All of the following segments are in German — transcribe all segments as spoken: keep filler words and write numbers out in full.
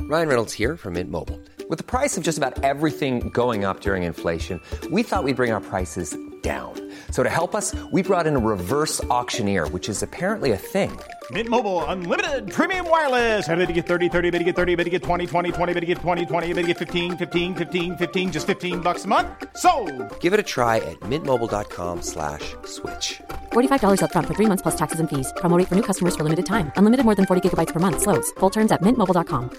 Ryan Reynolds here from Mint Mobile. With the price of just about everything going up during inflation, we thought we'd bring our prices down. So to help us, we brought in a reverse auctioneer, which is apparently a thing. Mint Mobile Unlimited Premium Wireless. How to get thirty, thirty, how to get thirty, how to get twenty, twenty, twenty, how to get twenty, twenty, how to get fifteen, fifteen, fifteen, fifteen, just fifteen bucks a month? Sold! Give it a try at mintmobile.com slash switch. forty-five dollars up front for three months plus taxes and fees. Promo rate for new customers for limited time. Unlimited more than forty gigabytes per month. Slows full terms at mint mobile dot com.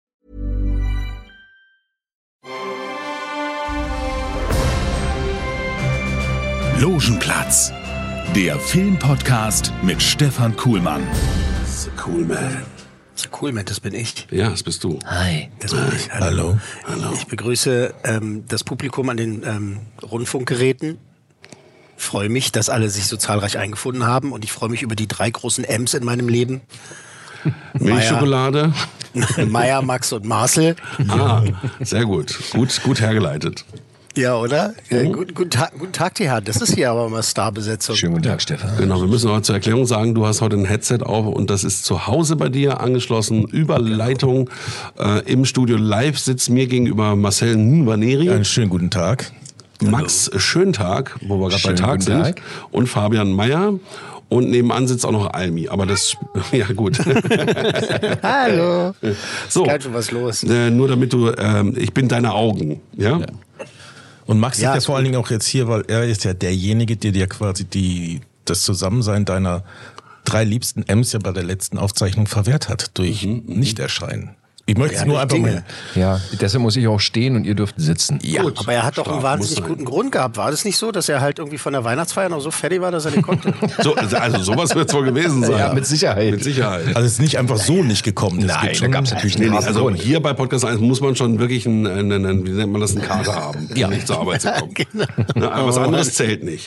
Logenplatz, der Filmpodcast mit Stefan Kuhlmann. The Cool Man. The Cool Man, das bin ich. Ja, das bist du. Hi. Das bin ich. Hallo. Hallo. Ich begrüße ähm, das Publikum an den ähm, Rundfunkgeräten. Freue mich, dass alle sich so zahlreich eingefunden haben und ich freue mich über die drei großen M's in meinem Leben. Milchschokolade. Meier, Max und Marcel. Ah, sehr gut. Gut, gut hergeleitet. Ja, oder? Mhm. Ja, guten, guten, Tag, guten Tag, die Herren. Das ist hier aber mal Starbesetzung. Schönen guten Tag, Stefan. Genau, wir müssen aber zur Erklärung sagen, du hast heute ein Headset auf und das ist zu Hause bei dir angeschlossen, über Leitung. Äh, im Studio live sitzt mir gegenüber Marcel Nvaneri. Einen schönen guten Tag. Max Schöntag, wo wir gerade bei Schönen Tag guten sind. Tag. Und Fabian Meyer. Und nebenan sitzt auch noch Almi. Aber das, ja gut. Hallo. So, ist ganz schön was los. Äh, nur damit du, ähm, ich bin deine Augen. Ja. Ja. Und Max Ja, ist ja ist vor gut. allen Dingen auch jetzt hier, weil er ist ja derjenige, der dir quasi die, das Zusammensein deiner drei liebsten M's ja bei der letzten Aufzeichnung verwehrt hat durch Nichterscheinen. Ich möchte es Ja, nur durch einfach Dinge. mal. Ja, deshalb muss ich auch stehen und ihr dürft sitzen. Ja, Gut. Aber er hat doch einen Strafe wahnsinnig muss sein. guten Grund gehabt. War das nicht so, dass er halt irgendwie von der Weihnachtsfeier noch so fertig war, dass er nicht konnte? So, also sowas wird es wohl gewesen sein. Ja, mit Sicherheit. Mit Sicherheit. also es ist nicht einfach so nicht gekommen. Es Nein, gibt da schon- gab es natürlich Nee, einen nee, harten also Grund. hier bei Podcast eins muss man schon wirklich einen, einen, einen wie nennt man das, einen Kater haben, um nicht zur Arbeit zu kommen. Ne, aber was anderes zählt nicht.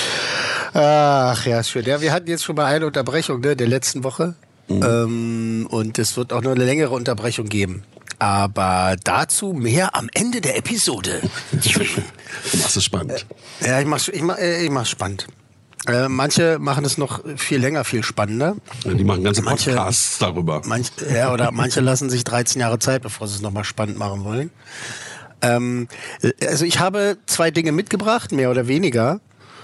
Ach ja, schön. Ja, wir hatten jetzt schon mal eine Unterbrechung, ne, der letzten Woche. Mhm. Ähm, und es wird auch noch eine längere Unterbrechung geben. Aber dazu mehr am Ende der Episode. Du machst es spannend. Ja, ich mach's, ich mach, äh, ich mach's spannend. Äh, manche machen es noch viel länger, viel spannender. Die machen ganze Manche- Podcasts darüber. Manch, ja, oder manche lassen sich dreizehn Jahre Zeit, bevor sie es nochmal spannend machen wollen. Ähm, also ich habe zwei Dinge mitgebracht, mehr oder weniger.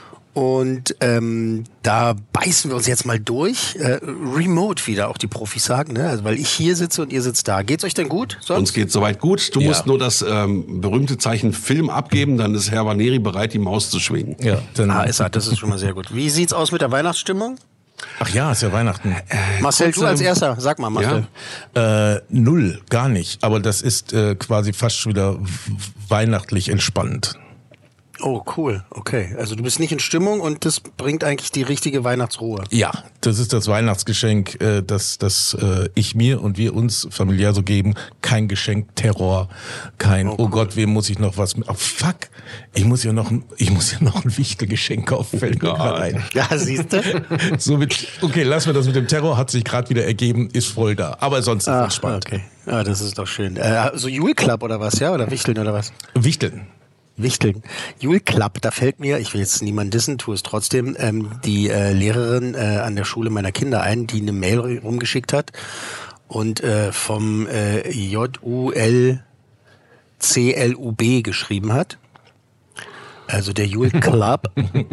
Und ähm, da beißen wir uns jetzt mal durch. Äh, remote, wie da auch die Profis sagen, ne? Also weil ich hier sitze und ihr sitzt da. Geht's euch denn gut? Sonst? Uns geht soweit gut. Du Ja. musst nur das ähm, berühmte Zeichen Film abgeben, dann ist Herr Vaneri bereit, die Maus zu schwingen. Ja, dann, Ah, ist er, das ist schon mal sehr gut. Wie sieht's aus mit der Weihnachtsstimmung? ach ja, ist ja Weihnachten. Marcel, kurz, du als ähm, erster. Sag mal, Marcel. Äh, null, gar nicht. Aber das ist äh, quasi fast schon wieder w- weihnachtlich entspannt. Oh, cool. Okay. Also du bist nicht in Stimmung und das bringt eigentlich die richtige Weihnachtsruhe. Ja, das ist das Weihnachtsgeschenk, äh, das, das äh, ich mir und wir uns familiär so geben. Kein Geschenk, Terror, kein, oh, Gott, wem muss ich noch was mit? Oh, fuck, ich muss ja noch, ein- ich muss ja noch ein Wichtelgeschenk kaufen, fällt mir gerade ein. Ja, siehst du? So mit, okay, lassen wir das mit dem Terror, hat sich gerade wieder ergeben, ist voll da. Aber sonst ist Ah, entspannt. okay. Ah, das ist doch schön. Äh, so Jule Club oder was, ja? Oder Wichteln oder was? Wichteln. Wichteln. Jule Club, da fällt mir, ich will jetzt niemanden dissen, tue es trotzdem, ähm, die äh, Lehrerin äh, an der Schule meiner Kinder ein, die eine Mail rumgeschickt hat und äh, vom äh, J U L C L U B geschrieben hat. Also der Jule Club.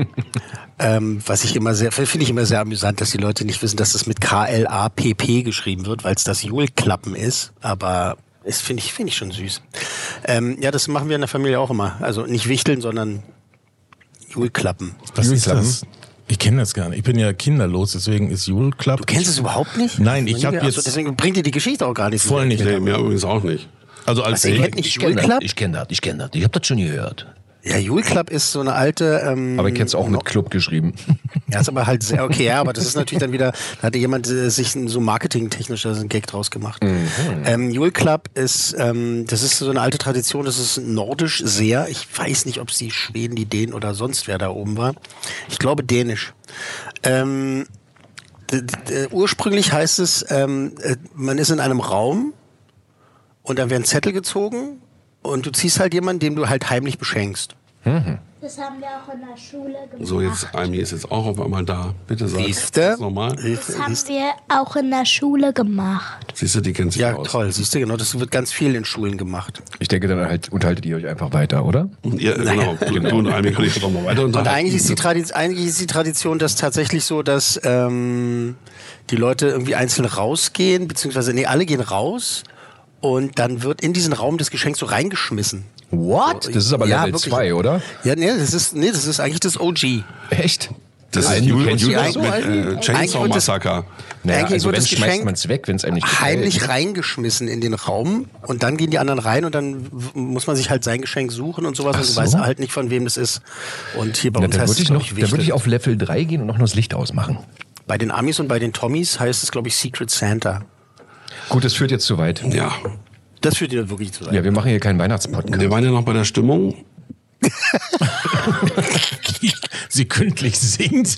ähm, was ich immer sehr, finde ich immer sehr amüsant, dass die Leute nicht wissen, dass das mit K L A P P geschrieben wird, weil es das Jule-Klappen ist. Aber das finde ich, finde ich schon süß. Ähm, ja, das machen wir in der Familie auch immer. Also nicht wichteln, sondern Jule-Klappen. Was ist Jule-Klappen? das? Ich kenne das gar nicht. Ich bin ja kinderlos, deswegen ist Jule Club. Du kennst es überhaupt nicht? Nein, ich habe Achso, jetzt deswegen bringt dir die Geschichte auch gar nicht. voll nicht. Nee, mir übrigens auch nicht. Also als Was, ihr kennt nicht Ich kenne Jule das, Club? ich kenn das, ich kenne das. Ich habe das schon gehört. Ja, Jule Club ist so eine alte. Ähm, Aber ich kenne es auch mit Club geschrieben. Ja, ist aber halt sehr, okay, ja, aber das ist natürlich dann wieder, da hatte jemand äh, sich so marketingtechnisch einen Gag draus gemacht. Mhm. Ähm, Jule Club ist, ähm, das ist so eine alte Tradition, das ist nordisch sehr, ich weiß nicht, ob es die Schweden, die Dänen oder sonst wer da oben war. Ich glaube dänisch. Ähm, d- d- ursprünglich heißt es, ähm, äh, man ist in einem Raum und dann werden Zettel gezogen und du ziehst halt jemanden, den du halt heimlich beschenkst. Das haben wir auch in der Schule gemacht. So, jetzt, Amy ist jetzt auch auf einmal da. Bitte sag Siehste? das nochmal. Das haben wir auch in der Schule gemacht. Siehst du, die kennt sich Ja, aus. toll. Siehst du, genau, das wird ganz viel in Schulen gemacht. Ich denke, dann halt unterhaltet ihr euch einfach weiter, oder? Ja, genau. Du, du und Amy kann ich doch mal weiter Und unterhalten. eigentlich ist, die Tradition, eigentlich ist die Tradition das tatsächlich so, dass ähm, die Leute irgendwie einzeln rausgehen, beziehungsweise, nee, alle gehen raus und dann wird in diesen Raum das Geschenk so reingeschmissen. What? Das ist aber Ja, Level wirklich. zwei, oder? Ja, nee, das ist, nee, das ist eigentlich das O G. Echt? Das ist Eigentlich Jul- kennt Julius das so, mit eigentlich- äh, eigentlich Chainsaw wird das- Massacre. Naja, Eigentlich also wird wenn das schmeißt Geschenk man es weg, wenn es einem nicht gefällt. Heimlich reingeschmissen in den Raum und dann gehen die anderen rein und dann w- muss man sich halt sein Geschenk suchen und sowas Ach und du so. weißt halt nicht, von wem das ist. Und hier bei Na, uns dann heißt würde es, ich, glaub noch- ich, dann würde Wichtel. ich auf Level drei gehen und noch nur das Licht ausmachen. Bei den Amis und bei den Tommys heißt es, glaube ich, Secret Santa. Gut, das führt jetzt zu weit. Ja. Das führt dir wirklich zu weit. Ja, wir machen hier keinen Weihnachtspodcast. Wir waren ja noch bei der Stimmung. Sie kündlich singt.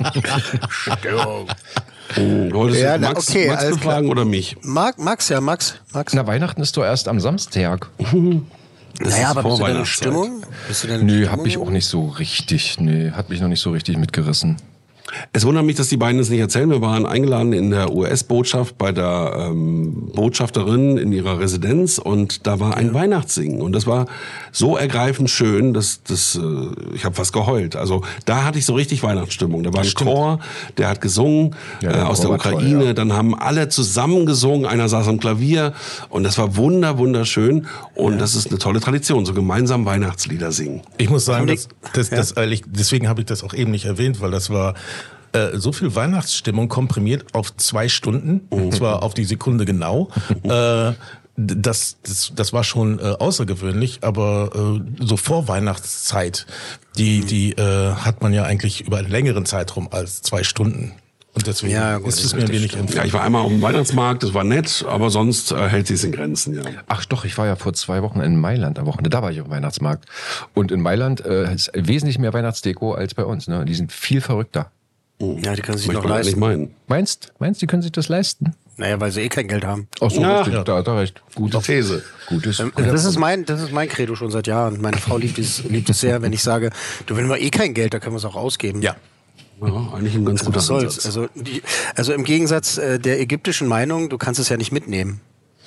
Du wolltest Ja, jetzt na, Max, okay, Max alles befragen oder mich? Mag, Max, ja, Max. Max. Na, Weihnachten ist doch erst am Samstag. Das naja, ist aber bist du denn in Vorweihnachtszeit. Stimmung? Bist du denn in Nö, Stimmung? hab ich auch nicht so richtig. Nee, hat mich noch nicht so richtig mitgerissen. Es wundert mich, dass die beiden es nicht erzählen. Wir waren eingeladen in der U S-Botschaft bei der ähm, Botschafterin in ihrer Residenz und da war ein Weihnachtssingen und das war so ergreifend schön, dass das äh, ich habe fast geheult. Also da hatte ich so richtig Weihnachtsstimmung. Da war ein Chor, der hat gesungen Ja, äh, der aus der Chor war toll, Ukraine. ja. Dann haben alle zusammen gesungen. Einer saß am Klavier und das war wunder wunderschön und das ist eine tolle Tradition, so gemeinsam Weihnachtslieder singen. Ich muss sagen, das, das, Ja. das, ehrlich, deswegen habe ich das auch eben nicht erwähnt, weil das war äh, so viel Weihnachtsstimmung komprimiert auf zwei Stunden, und zwar auf die Sekunde genau. äh, das, das, das war schon äh, außergewöhnlich, aber äh, so vor Weihnachtszeit, die, die äh, hat man ja eigentlich über einen längeren Zeitraum als zwei Stunden. Und deswegen Ja, gut, ist es das mir ein stimmt. wenig Ja, entfernt. ich war einmal auf dem Weihnachtsmarkt, das war nett, aber sonst äh, hält sich in Grenzen, ja. Ach doch, ich war ja vor zwei Wochen in Mailand am Wochenende. Da war ich auf dem Weihnachtsmarkt. Und in Mailand äh, ist wesentlich mehr Weihnachtsdeko als bei uns. Ne? Die sind viel verrückter. Ja, die können sich Möchte noch man nicht leisten. meinen. Meinst, meinst die können sich das leisten? Naja, weil sie eh kein Geld haben. Ach so, Ja. richtig, da, da recht. Gute These. Gutes. Ähm, Das ist mein, das ist mein Credo schon seit Jahren. Meine Frau liebt es, liebt es sehr, wenn ich sage, du, wenn wir eh kein Geld, da können wir es auch ausgeben. Ja. Ja, eigentlich ein ganz guter Was soll's? Ansatz. Also, die, also im Gegensatz äh, der ägyptischen Meinung, du kannst es ja nicht mitnehmen.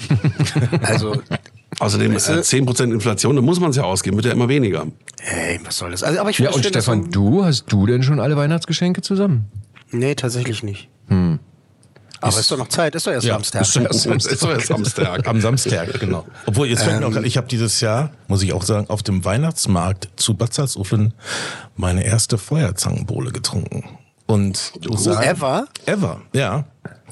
Also, Außerdem Weißt du- äh, zehn Prozent Inflation, da muss man es ja ausgeben, wird ja immer weniger. hey, was soll das? Also, aber ich Ja, finde und es schön, dass Stefan, man- du, hast du denn schon alle Weihnachtsgeschenke zusammen? Nee, tatsächlich nicht. Hm. Aber ist doch noch Zeit, ist doch erst Ja, Samstag. ist doch erst Das ist doch erst Samstag. Am Samstag, genau. Obwohl, jetzt fällt mir auch, ich habe dieses Jahr, muss ich auch sagen, auf dem Weihnachtsmarkt zu Bad Salzuflen meine erste Feuerzangenbowle getrunken. Und ich muss sagen, Ever? Ever, ja.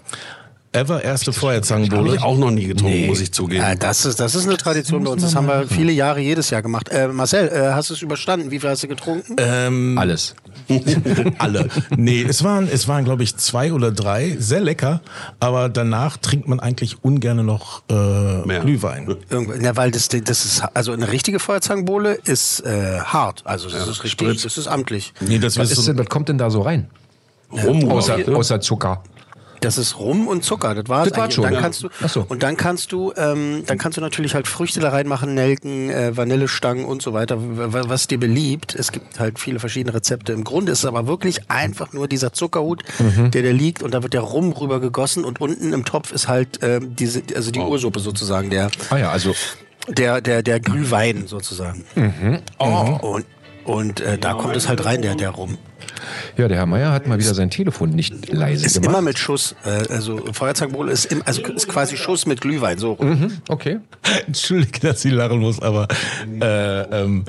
Ever erste Habe Feuerzangenbowle. ich auch noch nie getrunken, muss ich zugeben. Ja, das ist, das ist eine Tradition bei uns. Das haben wir viele Jahre jedes Jahr gemacht. Äh, Marcel, äh, hast du es überstanden? Wie viel hast du getrunken? Ähm, Alles. alle. Nee, es waren, es waren, glaube ich, zwei oder drei. Sehr lecker. Aber danach trinkt man eigentlich ungern noch äh, Mehr. Glühwein. Irgendwann, ja, weil das, das ist, also eine richtige Feuerzangenbowle ist äh, hart. Also das ist richtig, Sprit. das ist amtlich. Nee, das Was, ist ist so, denn, was kommt denn da so rein? Rum, Außer, glaub ich, ne? außer Zucker. Das ist Rum und Zucker, das war's Das war's eigentlich. schon, Und dann ja. kannst du, Ach so. und dann kannst du, ähm, dann kannst du natürlich halt Früchte da reinmachen, Nelken, äh, Vanillestangen und so weiter, w- w- was dir beliebt. Es gibt halt viele verschiedene Rezepte. Im Grunde ist es aber wirklich einfach nur dieser Zuckerhut, Mhm. der da liegt und da wird der Rum rüber gegossen und unten im Topf ist halt ähm, diese, also Oh. die Ursuppe sozusagen, der, Ah ja, also der, der, der Glühwein sozusagen. Mhm. Oh. Und, und äh, da kommt es halt rein, der, der Rum. ja, der Herr Meier hat mal wieder sein Telefon nicht leise Ist gemacht. immer mit Schuss, äh, also Feuerzangenbowle ist, im, also ist quasi Schuss mit Glühwein, so. Mhm, okay. Entschuldige, dass ich lachen muss, aber äh, ähm,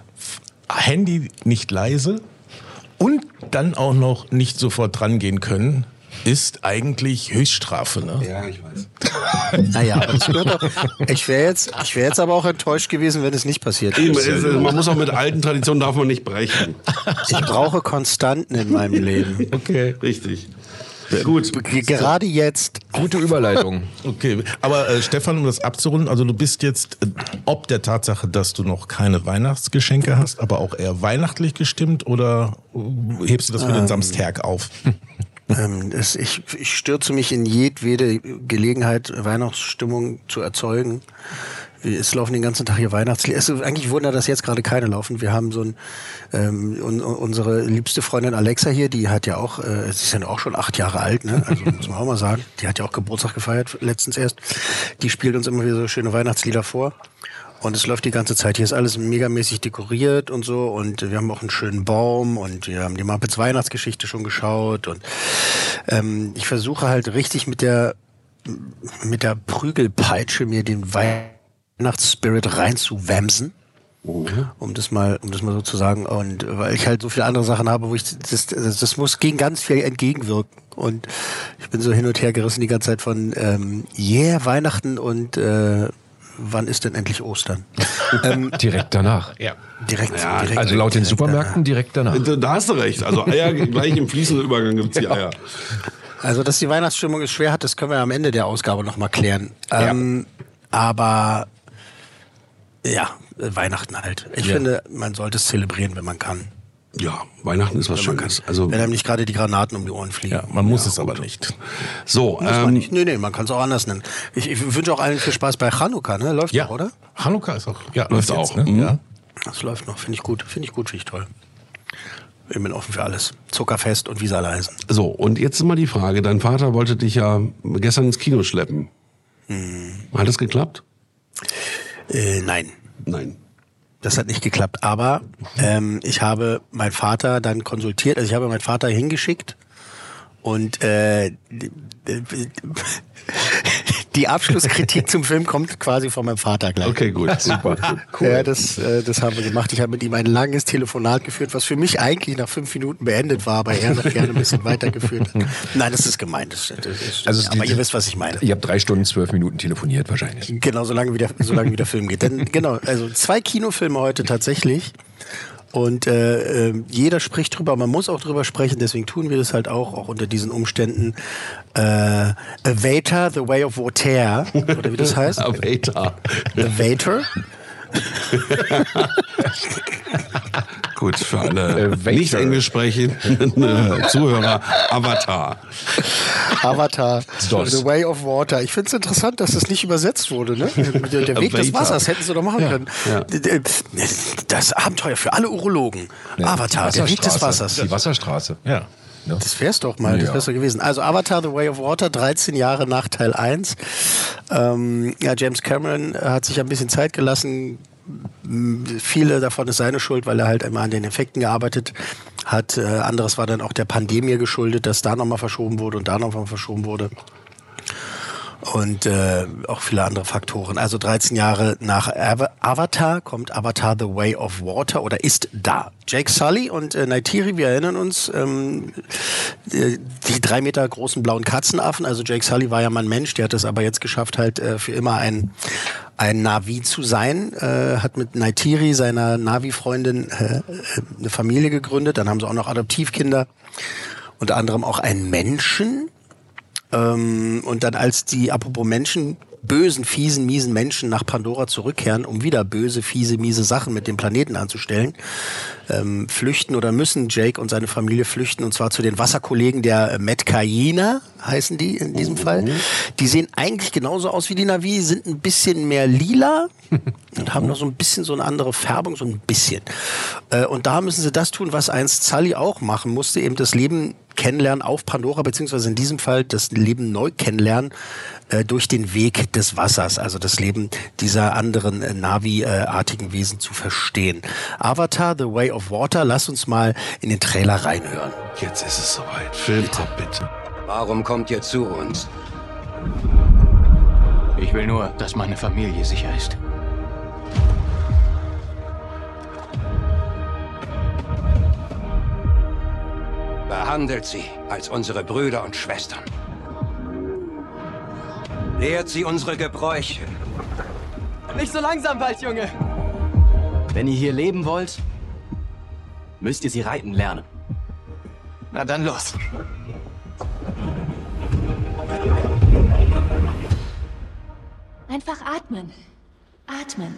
Handy nicht leise und dann auch noch nicht sofort drangehen können, ist eigentlich Höchststrafe. Ne? Ja, ich weiß. Naja, aber das gehört doch. Ich wäre jetzt, ich wäre jetzt aber auch enttäuscht gewesen, wenn es nicht passiert Eben, ist. es- Man muss auch mit alten Traditionen darf man nicht brechen. Ich brauche Konstanten in meinem Leben. Okay. Richtig. Gut. G- Gerade jetzt. Gute Überleitung. Okay, aber äh, Stefan, um das abzurunden, also du bist jetzt, äh, ob der Tatsache, dass du noch keine Weihnachtsgeschenke hast, aber auch eher weihnachtlich gestimmt oder äh, hebst du das für den Samstag auf? Ähm, es, ich, ich stürze mich in jedwede Gelegenheit, Weihnachtsstimmung zu erzeugen. Es laufen den ganzen Tag hier Weihnachtslieder. Es, eigentlich wundert das jetzt gerade keine laufen. Wir haben so ein, ähm, un, unsere liebste Freundin Alexa hier, die hat ja auch, äh, sie ist ja auch schon acht Jahre alt, ne? Also muss man auch mal sagen. Die hat ja auch Geburtstag gefeiert, letztens erst. Die spielt uns immer wieder so schöne Weihnachtslieder vor. Und es läuft die ganze Zeit. Hier ist alles megamäßig dekoriert und so. Und wir haben auch einen schönen Baum und wir haben die Muppets Weihnachtsgeschichte schon geschaut. Und ähm, ich versuche halt richtig mit der mit der Prügelpeitsche mir den Weihnachtsspirit reinzuwämsen. Mhm. Um das mal, um das mal so zu sagen. Und weil ich halt so viele andere Sachen habe, wo ich das, das, das muss gegen ganz viel entgegenwirken. Und ich bin so hin und her gerissen die ganze Zeit von ähm, yeah, Weihnachten und äh, wann ist denn endlich Ostern? ähm, direkt danach. Ja. Direkt, ja, direkt. Also laut den Supermärkten direkt danach. Da hast du recht. Also Eier gleich im fließenden Übergang gibt's die Eier. Also, dass die Weihnachtsstimmung es schwer hat, das können wir am Ende der Ausgabe nochmal klären. Ja. Ähm, aber ja, Weihnachten halt. Ich ja. finde, man sollte es zelebrieren, wenn man kann. Ja, Weihnachten ist was Schönes. Also, wenn einem nicht gerade die Granaten um die Ohren fliegen. Ja, man muss ja, es aber nicht. So, muss ähm, man nicht. Nee, nee, man kann es auch anders nennen. Ich, ich wünsche auch allen viel Spaß bei Chanukka, ne? Läuft Ja, noch, oder? Chanukka ist auch. Ja, läuft jetzt, auch. Ne? Mhm. Ja. Das läuft noch, finde ich gut. Finde ich gut, finde ich toll. Ich bin offen für alles. Zuckerfest und wie sie alle heißen. So, und jetzt mal die Frage, dein Vater wollte dich ja gestern ins Kino schleppen. Hm. Hat das geklappt? Äh, nein. Nein. Das hat nicht geklappt, aber ähm, ich habe meinen Vater dann konsultiert, also ich habe meinen Vater hingeschickt und äh, die Abschlusskritik zum Film kommt quasi von meinem Vater gleich. Okay, gut, super. Cool. Ja, das, äh, das haben wir gemacht. Ich habe mit ihm ein langes Telefonat geführt, was für mich eigentlich nach fünf Minuten beendet war, aber er noch gerne ein bisschen weitergeführt hat. Nein, das ist gemein. Das, das ist, also aber ihr wisst, was ich meine. Ihr habt drei Stunden, zwölf Minuten telefoniert wahrscheinlich. Genau, solange wie der, solange wie der Film geht. Denn genau, also zwei Kinofilme heute tatsächlich. Und äh, äh, jeder spricht drüber, man muss auch drüber sprechen, deswegen tun wir das halt auch, auch unter diesen Umständen. Äh, Avatar, The Way of Water, oder wie das heißt? Avatar. Avatar. Gut, für alle äh, nicht Englisch sprechenden äh, Zuhörer, Avatar. Avatar, The Way of Water. Ich finde es interessant, dass das nicht übersetzt wurde. Ne? Der, der Weg des Wassers hätten sie doch machen können. Ja. Das Abenteuer für alle Urologen. Ja. Avatar, der Weg des Wassers. Die Wasserstraße. Ja. Ja. Das wär's doch mal, das wär's doch gewesen. Also Avatar, The Way of Water, dreizehn Jahre nach Teil eins. Ähm, ja, James Cameron hat sich ein bisschen Zeit gelassen. Viele davon ist seine Schuld, weil er halt immer an den Effekten gearbeitet hat. Äh, anderes war dann auch der Pandemie geschuldet, dass da nochmal verschoben wurde und da nochmal verschoben wurde. Und äh, auch viele andere Faktoren. Also dreizehn Jahre nach Avatar kommt Avatar The Way of Water oder ist da. Jake Sully und äh, Neytiri, wir erinnern uns, ähm, die, die drei Meter großen blauen Katzenaffen. Also Jake Sully war ja mal ein Mensch, der hat es aber jetzt geschafft, halt äh, für immer ein ein Navi zu sein. Äh, hat mit Neytiri, seiner Navi-Freundin, äh, eine Familie gegründet. Dann haben sie auch noch Adoptivkinder. Unter anderem auch einen Menschen. Und dann als die, apropos Menschen, bösen, fiesen, miesen Menschen nach Pandora zurückkehren, um wieder böse, fiese, miese Sachen mit dem Planeten anzustellen, ähm, flüchten oder müssen Jake und seine Familie flüchten, und zwar zu den Wasserkollegen der Metkayina, heißen die in diesem Fall. Die sehen eigentlich genauso aus wie die Navi, sind ein bisschen mehr lila und haben noch so ein bisschen so eine andere Färbung, so ein bisschen. Äh, und da müssen sie das tun, was einst Sully auch machen musste, eben das Leben kennenlernen auf Pandora, beziehungsweise in diesem Fall das Leben neu kennenlernen äh, durch den Weg des Wassers, also das Leben dieser anderen äh, Navi-artigen Wesen zu verstehen. Avatar, The Way of Water, lass uns mal in den Trailer reinhören. Jetzt ist es soweit. Film ab, bitte. Warum kommt ihr zu uns? Ich will nur, dass meine Familie sicher ist. Behandelt sie als unsere Brüder und Schwestern. Lehrt sie unsere Gebräuche. Nicht so langsam, Waldjunge! Wenn ihr hier leben wollt, müsst ihr sie reiten lernen. Na dann los. Einfach atmen. Atmen.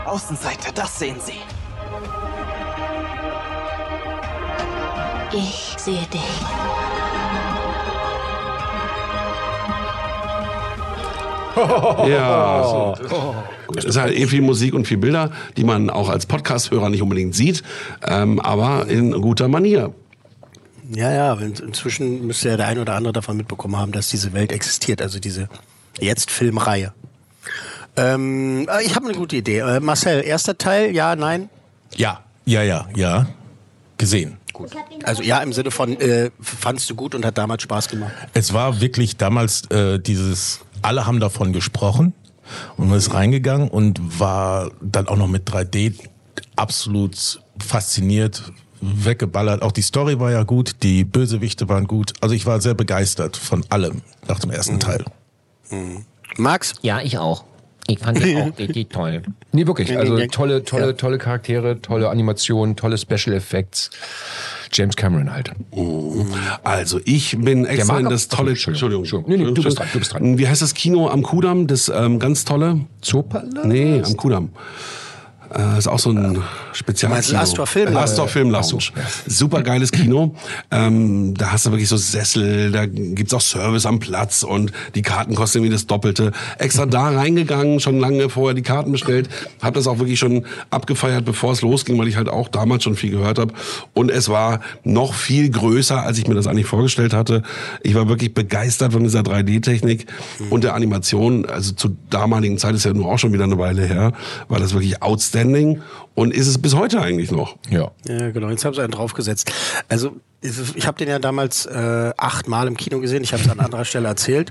Außenseiter, das sehen Sie. Ich sehe dich. Ja, so. Gut, es ist halt eh viel Musik und viel Bilder, die man auch als Podcast-Hörer nicht unbedingt sieht, ähm, aber in guter Manier. Ja, ja, inzwischen müsste ja der ein oder andere davon mitbekommen haben, dass diese Welt existiert, also diese jetzt Filmreihe. Ähm, ich habe eine gute Idee. Äh, Marcel, erster Teil, ja, nein? Ja, ja, ja, ja. Gesehen. Gut. Also ja, im Sinne von, äh, fandst du gut und hat damals Spaß gemacht? Es war wirklich damals äh, dieses, alle haben davon gesprochen und man ist reingegangen und war dann auch noch mit drei D absolut fasziniert, weggeballert. Auch die Story war ja gut, die Bösewichte waren gut. Also ich war sehr begeistert von allem nach dem ersten mhm. Teil. Mhm. Max? Ja, ich auch. Ich fand die auch richtig toll. Nee, wirklich. Also tolle, tolle, tolle Charaktere, tolle Animationen, tolle Special Effects. James Cameron halt. Also ich bin extra in das tolle... Entschuldigung. Entschuldigung. Nee, nee, du bist dran, du bist dran. Wie heißt das Kino am Kudamm? Das ähm, ganz tolle... Zoopalast? Nee, am Kudamm. Äh, ist auch so ein Spezialkino. Astor Film Lounge. Astor Film Lounge. Super geiles Kino. Ähm, da hast du wirklich so Sessel, da gibt's auch Service am Platz und die Karten kosten irgendwie das Doppelte. Extra da reingegangen, schon lange vorher die Karten bestellt. Hab das auch wirklich schon abgefeiert, bevor es losging, weil ich halt auch damals schon viel gehört habe. Und es war noch viel größer, als ich mir das eigentlich vorgestellt hatte. Ich war wirklich begeistert von dieser drei D-Technik mhm. und der Animation. Also zur damaligen Zeit, ist ja nur auch schon wieder eine Weile her, war das wirklich outstanding. Und ist es bis heute eigentlich noch. Ja. Ja, genau. Jetzt haben sie einen draufgesetzt. Also ich habe den ja damals äh, achtmal im Kino gesehen. Ich habe es an anderer Stelle erzählt.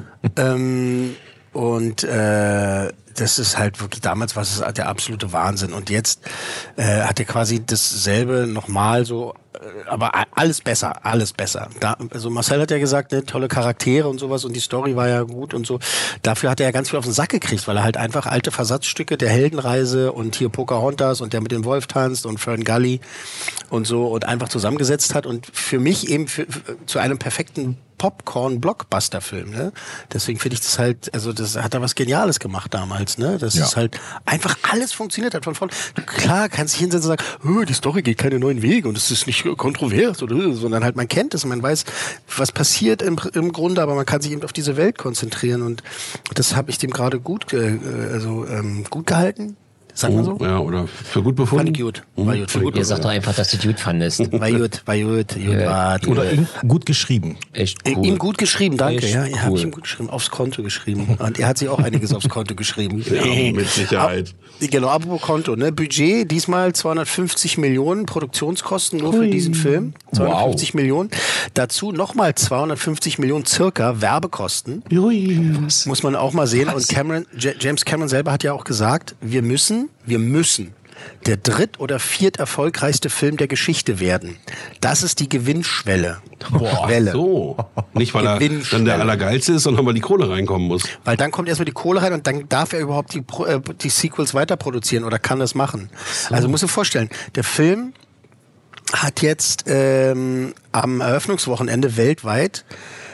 ähm, und äh, das ist halt wirklich, damals war es der absolute Wahnsinn. Und jetzt äh, hat er quasi dasselbe nochmal so, äh, aber alles besser, alles besser. Da, also Marcel hat ja gesagt, ne, tolle Charaktere und sowas und die Story war ja gut und so. Dafür hat er ja ganz viel auf den Sack gekriegt, weil er halt einfach alte Versatzstücke der Heldenreise und hier Pocahontas und der mit dem Wolf tanzt und Fern Gully und so und einfach zusammengesetzt hat und für mich eben für, für, zu einem perfekten Popcorn-Blockbuster-Film, ne? Deswegen finde ich das halt, also das hat er was Geniales gemacht damals, ne? Das ja. ist halt einfach alles funktioniert hat von vorne. Klar, kannst dich hinsetzen und sagen, oh, die Story geht keine neuen Wege und es ist nicht kontrovers oder, sondern halt man kennt es, man weiß, was passiert im, im Grunde, aber man kann sich eben auf diese Welt konzentrieren und das habe ich dem gerade gut, äh, also ähm, gut gehalten. Sagt man so? Ja, oder für gut befunden? Fand ich gut. War gut. Für gut Ihr sagt doch einfach, dass du gut fandest. War gut, war gut. gut ja. war, oder ihm gut geschrieben. Echt cool. Ihm gut geschrieben, danke. Echt ja, cool. habe ich ihm gut geschrieben. Aufs Konto geschrieben. Und er hat sich auch einiges aufs Konto geschrieben. Ja, mit Sicherheit. Ab, genau, apropos Konto. Ne? Budget, diesmal zweihundertfünfzig Millionen Produktionskosten nur für diesen Film. zweihundertfünfzig wow. Millionen. Dazu nochmal zweihundertfünfzig Millionen circa Werbekosten. Ui, was? Muss man auch mal sehen. Was? Und Cameron, J- James Cameron selber hat ja auch gesagt, wir müssen, wir müssen der dritt- oder viert erfolgreichste Film der Geschichte werden. Das ist die Gewinnschwelle. Boah, Welle. so. Nicht, weil er dann der Allergeilste ist, sondern weil die Kohle reinkommen muss. Weil dann kommt erstmal die Kohle rein und dann darf er überhaupt die, äh, die Sequels weiter produzieren oder kann das machen. So. Also musst du dir vorstellen, der Film hat jetzt ähm, am Eröffnungswochenende weltweit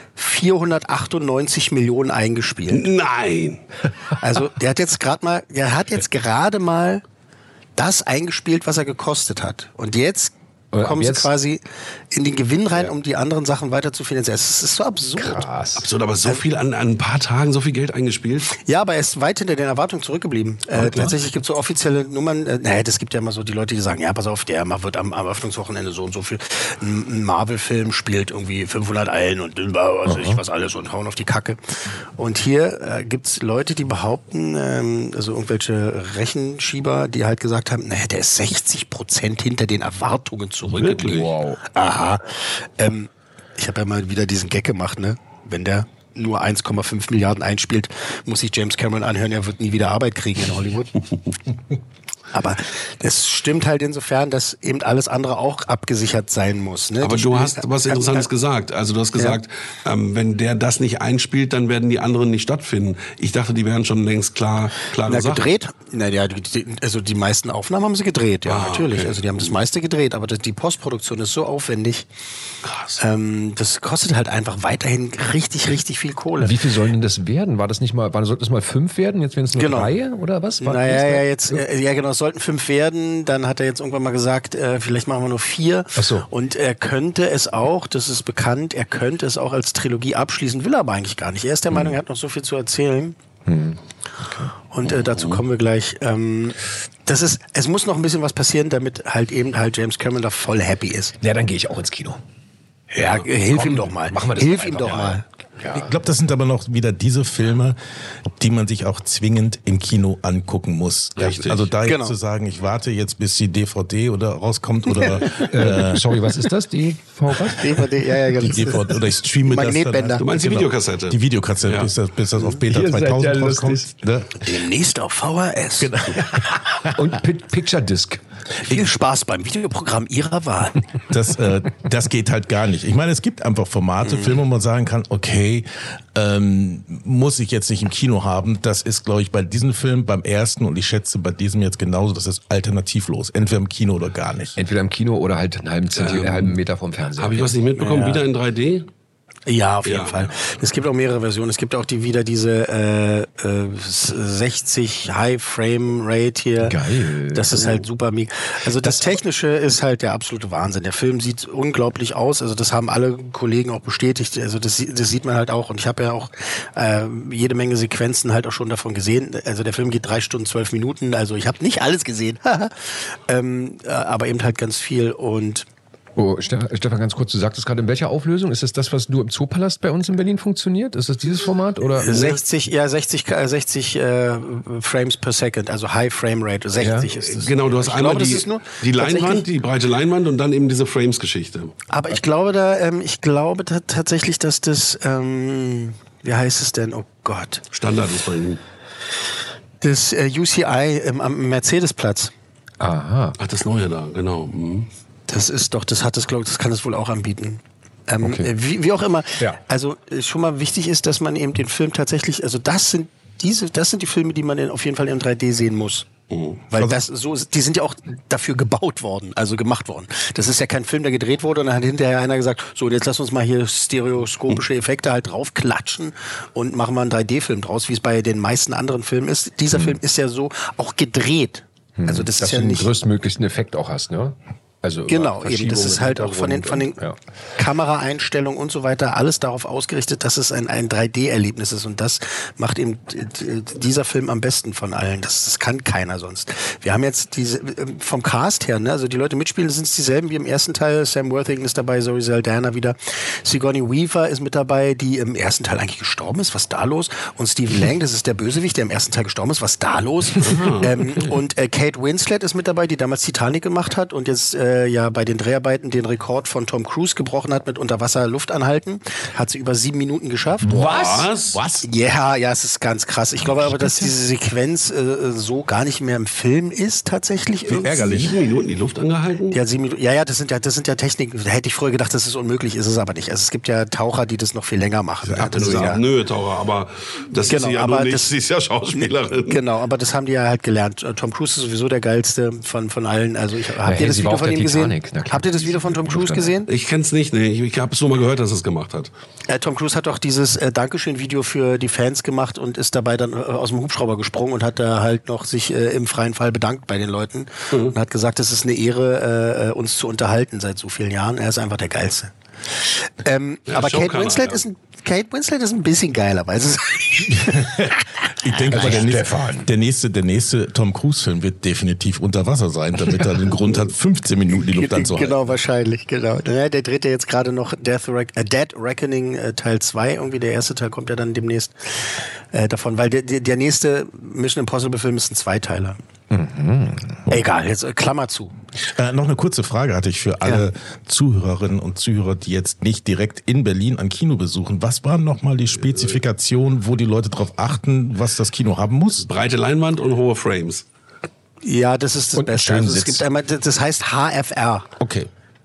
vierhundertachtundneunzig Millionen eingespielt. Nein! Also der hat jetzt gerade mal, der hat jetzt gerade mal das eingespielt, was er gekostet hat. Und jetzt Oder kommen jetzt? sie quasi in den Gewinn rein, Ja. um die anderen Sachen weiter zu finanzieren. Es ist so absurd. Krass. Absurd, aber so viel an, an ein paar Tagen, so viel Geld eingespielt. Ja, aber er ist weit hinter den Erwartungen zurückgeblieben. Äh, tatsächlich gibt es so offizielle Nummern. Äh, naja, das gibt ja immer so die Leute, die sagen, ja, pass auf, der wird am, am Eröffnungswochenende so und so viel. Ein, ein Marvel-Film spielt irgendwie fünfhundert Eilen und was weiß ich was alles und hauen auf die Kacke. Und hier äh, gibt's Leute, die behaupten, ähm, also irgendwelche Rechenschieber, die halt gesagt haben, naja, der ist sechzig Prozent hinter den Erwartungen zurückgeblieben. Wow. Aha. Ähm, ich habe ja mal wieder diesen Gag gemacht, ne? Wenn der nur eins Komma fünf Milliarden einspielt, muss sich James Cameron anhören, er wird nie wieder Arbeit kriegen in Hollywood. Aber das stimmt halt insofern, dass eben alles andere auch abgesichert sein muss. Ne? Aber Die du Spiele- hast was Interessantes äh, gesagt. Also du hast gesagt, ähm, wenn der das nicht einspielt, dann werden die anderen nicht stattfinden. Ich dachte, die wären schon längst klar, klare Na, Sachen. gedreht? Na ja, die, die, also die meisten Aufnahmen haben sie gedreht, ja, Ah, natürlich. okay. Also die haben das meiste gedreht, aber das, die Postproduktion ist so aufwendig. Krass. Ähm, das kostet halt einfach weiterhin richtig, richtig viel Kohle. Wie viel sollen denn das werden? War das nicht mal, war, sollten es mal fünf werden? Jetzt werden es nur Genau. drei oder was? War, Naja, ist ja, das- jetzt, äh, ja genau, es sollten fünf werden. Dann hat er jetzt irgendwann mal gesagt, äh, vielleicht machen wir nur vier. Ach so. Und er könnte es auch, das ist bekannt, er könnte es auch als Trilogie abschließen, will er aber eigentlich gar nicht. Er ist der Meinung, er hat noch so viel zu erzählen. Hm. Und äh, dazu kommen wir gleich. Ähm, das ist, es muss noch ein bisschen was passieren, damit halt eben halt James Cameron da voll happy ist. Ja, dann gehe ich auch ins Kino. Ja, äh, hilf komm, ihm doch mal. machen wir das Hilf doch ihm einfach doch mal. mal. Ich glaube, das sind aber noch wieder diese Filme, die man sich auch zwingend im Kino angucken muss. Richtig. Also da jetzt Genau. zu sagen, ich warte jetzt, bis die D V D oder rauskommt oder Äh, sorry, was ist das? Die V was? D V D, ja, ja, die ganz D V D oder ich streame das Magnetbänder. dann. Du meinst die Genau. Videokassette? Die Videokassette, Ja. bis, das, bis das auf Beta Ihr seid ja zweitausend rauskommt. lustig. Ne? Demnächst auf V H S. Genau. Und Pi- Picture Disc. Viel Spaß beim Videoprogramm Ihrer Wahl. Das, äh, das geht halt gar nicht. Ich meine, es gibt einfach Formate, Mhm. Filme, wo man sagen kann, okay, ähm, muss ich jetzt nicht im Kino haben. Das ist, glaube ich, bei diesem Film, beim ersten und ich schätze bei diesem jetzt genauso, das ist alternativlos. Entweder im Kino oder gar nicht. Entweder im Kino oder halt einen halben, Zentimeter, einen halben Meter vom Fernseher. Habe ich was nicht mitbekommen? Ja. Wieder in drei D? Ja, auf jeden Ja. Fall. Es gibt auch mehrere Versionen. Es gibt auch die wieder diese äh, äh, sechzig High Frame Rate hier. Geil. Das ist halt super mega. Also das Technische ist halt der absolute Wahnsinn. Der Film sieht unglaublich aus. Also das haben alle Kollegen auch bestätigt. Also das, das sieht man halt auch. Und ich habe ja auch äh, jede Menge Sequenzen halt auch schon davon gesehen. Also der Film geht drei Stunden zwölf Minuten. Also ich habe nicht alles gesehen, ähm, äh, aber eben halt ganz viel. Und Oh, Stefan, Stefan, ganz kurz, du sagtest gerade, in welcher Auflösung? Ist das das, was nur im Zoopalast bei uns in Berlin funktioniert? Ist das dieses Format? Oder? sechzig, ja, sechzig, äh, sechzig äh, Frames per Second, also High Frame Rate, sechzig Ja. ist es. Genau, du hast Ich einmal glaube, das die, ist nur die tatsächlich- Leinwand, die breite Leinwand und dann eben diese Frames-Geschichte. Aber ich glaube da, ähm, ich glaube da tatsächlich, dass das, ähm, wie heißt es denn? Oh Gott. Standard ist bei Ihnen. Das äh, U C I ähm, am Mercedesplatz. Aha. Ach, das Neue da, genau. Mhm. Das ist doch, das hat es, glaube ich, das kann es wohl auch anbieten. Ähm, Okay. äh, wie, wie auch immer. Ja. Also äh, schon mal wichtig ist, dass man eben den Film tatsächlich, also das sind diese, das sind die Filme, die man in, auf jeden Fall in drei D sehen muss. Weil Also- das so, die sind ja auch dafür gebaut worden, also gemacht worden. Das ist ja kein Film, der gedreht wurde und dann hat hinterher einer gesagt, so und jetzt lass uns mal hier stereoskopische Effekte halt draufklatschen und machen mal einen drei D-Film draus, wie es bei den meisten anderen Filmen ist. Dieser Film ist ja so auch gedreht. Also das Dass ist ja du den nicht größtmöglichen Effekt auch hast, ne? Also genau, über eben. Das ist Verschiebungen halt im auch von den, von den Hintergrund und- ja. Kameraeinstellungen und so weiter alles darauf ausgerichtet, dass es ein, ein drei D-Erlebnis ist. Und das macht eben äh, dieser Film am besten von allen. Das, das kann keiner sonst. Wir haben jetzt diese, äh, vom Cast her, ne, also die Leute mitspielen, sind es dieselben wie im ersten Teil. Sam Worthington ist dabei, Zoe Saldana wieder. Sigourney Weaver ist mit dabei, die im ersten Teil eigentlich gestorben ist. Was ist da los? Und Stephen Lang, das ist der Bösewicht, der im ersten Teil gestorben ist. Was ist da los? ähm, und äh, Kate Winslet ist mit dabei, die damals Titanic gemacht hat und jetzt äh, ja bei den Dreharbeiten den Rekord von Tom Cruise gebrochen hat mit Unterwasser-Luftanhalten. Hat sie über sieben Minuten geschafft. Was? Was? Ja, ja, es ist ganz krass. Ich glaube aber, dass diese Sequenz äh, so gar nicht mehr im Film ist tatsächlich. Wie ärgerlich. Sieben Minuten die Luft angehalten? Ja, sieben Minuten. Ja, ja, das sind ja, das sind ja Techniken. Da hätte ich früher gedacht, das ist unmöglich, ist es aber nicht. Also es gibt ja Taucher, die das noch viel länger machen. Ja, das ist ja, Nö, Taucher, aber das Genau, ist sie ja aber nur nicht, das- sie ist ja Schauspielerin. Genau, aber das haben die ja halt gelernt. Tom Cruise ist sowieso der geilste von, von allen. Also ich, habt hey, ihr das sie war Video auf von der ihm gesehen? Titanic, na klar. Habt ihr das Video von Tom Cruise gesehen? Ich kenn's nicht, nee. Ich, ich habe es nur mal gehört, dass er es gemacht hat. Äh, Tom Cruise hat auch dieses äh, Dankeschön-Video für die Fans gemacht und ist dabei dann äh, aus dem Hubschrauber gesprungen und hat da halt noch sich äh, im freien Fall bedankt bei den Leuten Mhm. und hat gesagt, es ist eine Ehre, äh, uns zu unterhalten seit so vielen Jahren. Er ist einfach der Geilste. Ähm, Ja, aber Kate Showkammer, Winslet ja. ist ein Kate Winslet ist ein bisschen geiler, weil es ist Ich denke, Also aber der, nächste, Stefan. der nächste, der nächste Tom Cruise-Film wird definitiv unter Wasser sein, damit er den Grund hat, fünfzehn Minuten die Luft anzuhalten. Genau, wahrscheinlich, genau. Ja, der dreht ja jetzt gerade noch Death Rec äh, Dead Reckoning äh, Teil zwei, irgendwie der erste Teil kommt ja dann demnächst äh, davon, weil der, der, der nächste Mission Impossible Film ist ein Zweiteiler. Mhm. Egal, jetzt äh, Klammer zu. Äh, noch eine kurze Frage hatte ich für alle Ja. Zuhörerinnen und Zuhörer, die jetzt nicht direkt in Berlin ein Kino besuchen. Was waren nochmal die Spezifikationen, wo die Leute darauf achten, was das Kino haben muss? Breite Leinwand und hohe Frames. Ja, das ist das Und Beste. einen Also es Sitz. gibt einmal, das heißt H F R. Okay.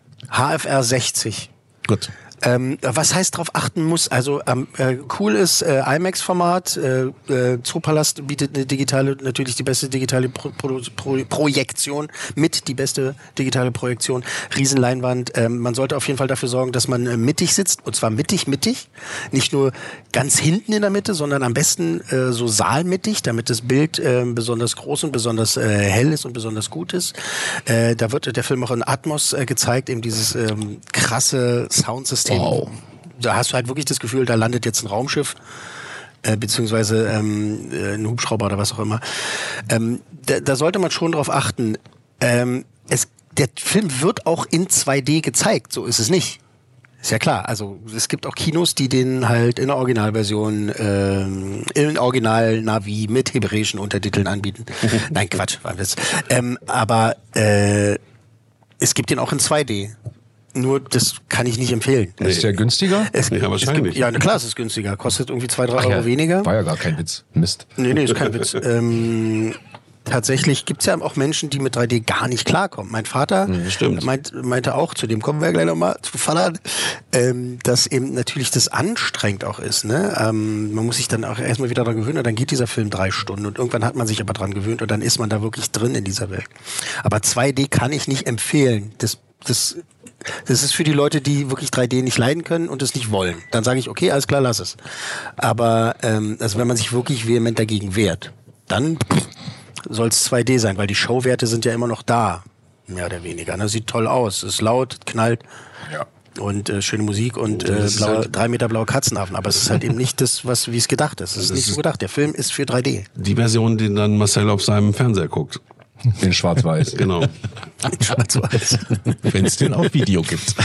H F R sechzig. Gut. Ähm, was heißt darauf achten muss? Also ähm, äh, cool ist äh, IMAX-Format. Äh, äh, Zoopalast bietet eine digitale, natürlich die beste digitale Pro Pro Pro Projektion mit die beste digitale Projektion. Riesenleinwand. Ähm, man sollte auf jeden Fall dafür sorgen, dass man äh, mittig sitzt und zwar mittig, mittig, nicht nur ganz hinten in der Mitte, sondern am besten äh, so saalmittig, damit das Bild äh, besonders groß und besonders äh, hell ist und besonders gut ist. Äh, da wird der Film auch in Atmos äh, gezeigt, eben dieses ähm, krasse Soundsystem. Wow. Da hast du halt wirklich das Gefühl, da landet jetzt ein Raumschiff, äh, beziehungsweise ähm, äh, ein Hubschrauber oder was auch immer. Ähm, da, da sollte man schon drauf achten. Ähm, es, der Film wird auch in zwei D gezeigt, so ist es nicht. Ist ja klar, also es gibt auch Kinos, die den halt in der Originalversion, ähm, in Original-Navi mit hebräischen Untertiteln anbieten. Nein, Quatsch, war ein Witz. Ähm, aber äh, es gibt den auch in zwei D. Nur, das kann ich nicht empfehlen. Nee. Ist der günstiger? Es, ja, wahrscheinlich. Es gibt, ja, na klar, es ist günstiger. Kostet irgendwie zwei, drei Ach Euro ja, weniger. War ja gar kein Witz. Mist. Nee, nee, ist kein Witz. Ähm, tatsächlich gibt's ja auch Menschen, die mit drei D gar nicht klarkommen. Mein Vater Stimmt. meint, meinte auch, zu dem kommen wir gleich nochmal, zu Vater, ähm, dass eben natürlich das anstrengend auch ist. Ne? Ähm, man muss sich dann auch erstmal wieder daran gewöhnen und dann geht dieser Film drei Stunden und irgendwann hat man sich aber dran gewöhnt und dann ist man da wirklich drin in dieser Welt. Aber zwei D kann ich nicht empfehlen. Das, das Das ist für die Leute, die wirklich drei D nicht leiden können und es nicht wollen. Dann sage ich, okay, alles klar, lass es. Aber ähm, also wenn man sich wirklich vehement dagegen wehrt, dann soll es zwei D sein, weil die Showwerte sind ja immer noch da, mehr oder weniger. Das sieht toll aus, ist laut, knallt ja. und äh, schöne Musik und Ja, äh, das ist blaue, halt- drei Meter blaue Katzenaffen. Aber es ist halt eben nicht das, was wie es gedacht ist. Es ist Das nicht so ist- gedacht. Der Film ist für drei D. Die Version, die dann Marcel auf seinem Fernseher guckt. In Schwarz-Weiß. Genau. Schwarz-Weiß. Wenn es den auf Video gibt.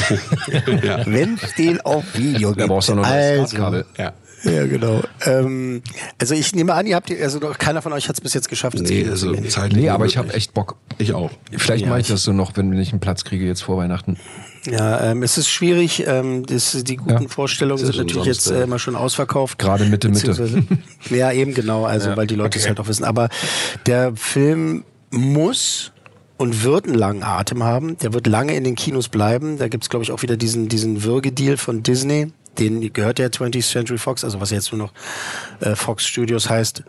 Ja. Wenn es den auf Video gibt. Da brauchst du noch ein Also, Smartkabel. Ja. Ja, genau. Ähm, also ich nehme an, ihr habt, also noch keiner von euch hat es bis jetzt geschafft. ins Nee, Kino zu also gehen. zeitlich. Nee, aber ich habe echt Bock. Ich auch. Vielleicht Ja, mache ich ich- das so noch, wenn ich einen Platz kriege jetzt vor Weihnachten. Ja, ähm, es ist schwierig. Ähm, das, die guten Ja. Vorstellungen Das ist sind natürlich umsonst, jetzt ja. äh, immer schon ausverkauft. Gerade Mitte, Mitte. Beziehungsweise- Ja, eben genau. Also Ja, weil die Leute es okay. halt auch wissen. Aber der Film muss und wird einen langen Atem haben. Der wird lange in den Kinos bleiben. Da gibt's, glaube ich, auch wieder diesen diesen Würgedeal von Disney. Den gehört ja twentieth Century Fox, also was jetzt nur noch äh, Fox Studios heißt.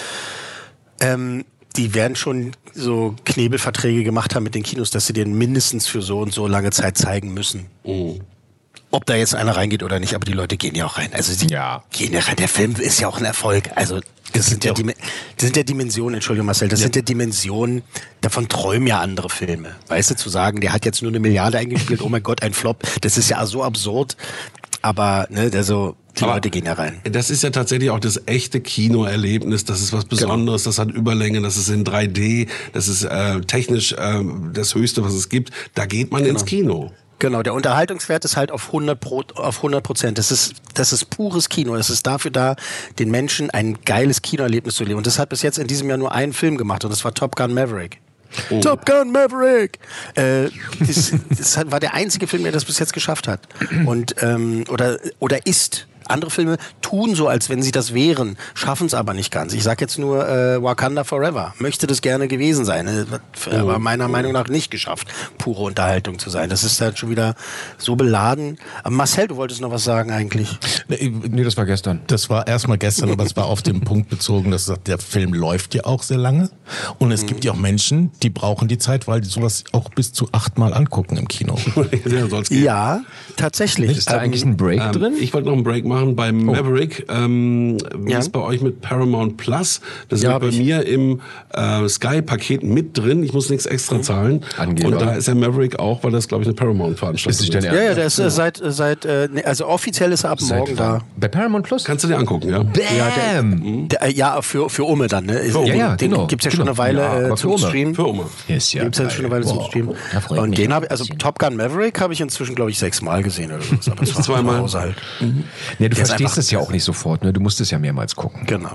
Ähm, die werden schon so Knebelverträge gemacht haben mit den Kinos, dass sie den mindestens für so und so lange Zeit zeigen müssen. Ob da jetzt einer reingeht oder nicht, aber die Leute gehen ja auch rein. Also sie Ja. gehen ja rein. Der Film ist ja auch ein Erfolg. Also das sind ja, Dim- das sind ja Dimensionen, Entschuldigung Marcel, das sind ja Dimensionen, davon träumen ja andere Filme. Weißt du, zu sagen, der hat jetzt nur eine Milliarde eingespielt, oh mein Gott, ein Flop, das ist ja so absurd. Aber ne, also die Aber Leute gehen ja rein. Das ist ja tatsächlich auch das echte Kinoerlebnis. Das ist was Besonderes. Das hat Überlänge. Das ist in drei D. Das ist äh, technisch äh, das Höchste, was es gibt. Da geht man ins Kino. Genau, der Unterhaltungswert ist halt auf hundert Pro, auf hundert Prozent. Das ist, das ist pures Kino. Das ist dafür da, den Menschen ein geiles Kinoerlebnis zu leben. Und das hat bis jetzt in diesem Jahr nur einen Film gemacht und das war Top Gun Maverick. Oh. Top Gun Maverick! Äh, das, das hat- war der einzige Film, der das bis jetzt geschafft hat. Und, ähm, oder, oder ist. Andere Filme tun so, als wenn sie das wären, schaffen es aber nicht ganz. Ich sag jetzt nur äh, Wakanda Forever. Möchte das gerne gewesen sein. Äh, Hat aber meiner Meinung nach nicht geschafft, pure Unterhaltung zu sein. Das ist halt schon wieder so beladen. Aber Marcel, du wolltest noch was sagen eigentlich. Nee, Nee, das war gestern. Das war erstmal gestern, aber es war auf den Punkt bezogen, dass der Film läuft ja auch sehr lange. Und es gibt ja auch Menschen, die brauchen die Zeit, weil die sowas auch bis zu achtmal angucken im Kino. Ja, soll's gehen. Ja, tatsächlich. Ist da eigentlich ein Break Ähm, drin? Ich wollte noch einen Break machen bei Maverick. Ähm, wie Ja. ist bei euch mit Paramount Plus? Das ist Ja, bei hab ich. mir im äh, Sky-Paket mit drin. Ich muss nichts extra zahlen. Angeber. Und da ist der Maverick auch, weil das, glaube ich, eine Paramount-Veranstaltung Ist nicht dein ist. Ernst? Ja, ja, der ist äh, seit, äh, seit äh, nee, also offiziell ist er ab Seit morgen wann? da. Bei Paramount Plus? Kannst du dir angucken, ja? Bam! Der, äh, ja, für, für Umme dann, ne? Ja, ja, den genau, gibt's ja genau. schon eine Weile Ja, äh, aber für zum Umme. Stream. Für Oma. Ist ja Gibt's ja schon eine Weile zum Boah. Stream. Da freut Und mich den ein habe ich, also bisschen. Top Gun Maverick habe ich inzwischen, glaube ich, sechsmal gesehen oder so. Aber das war Zweimal. zu Hause halt. Nee, du Der ist verstehst einfach- es ja auch nicht sofort, ne? Du musst es ja mehrmals gucken. Genau.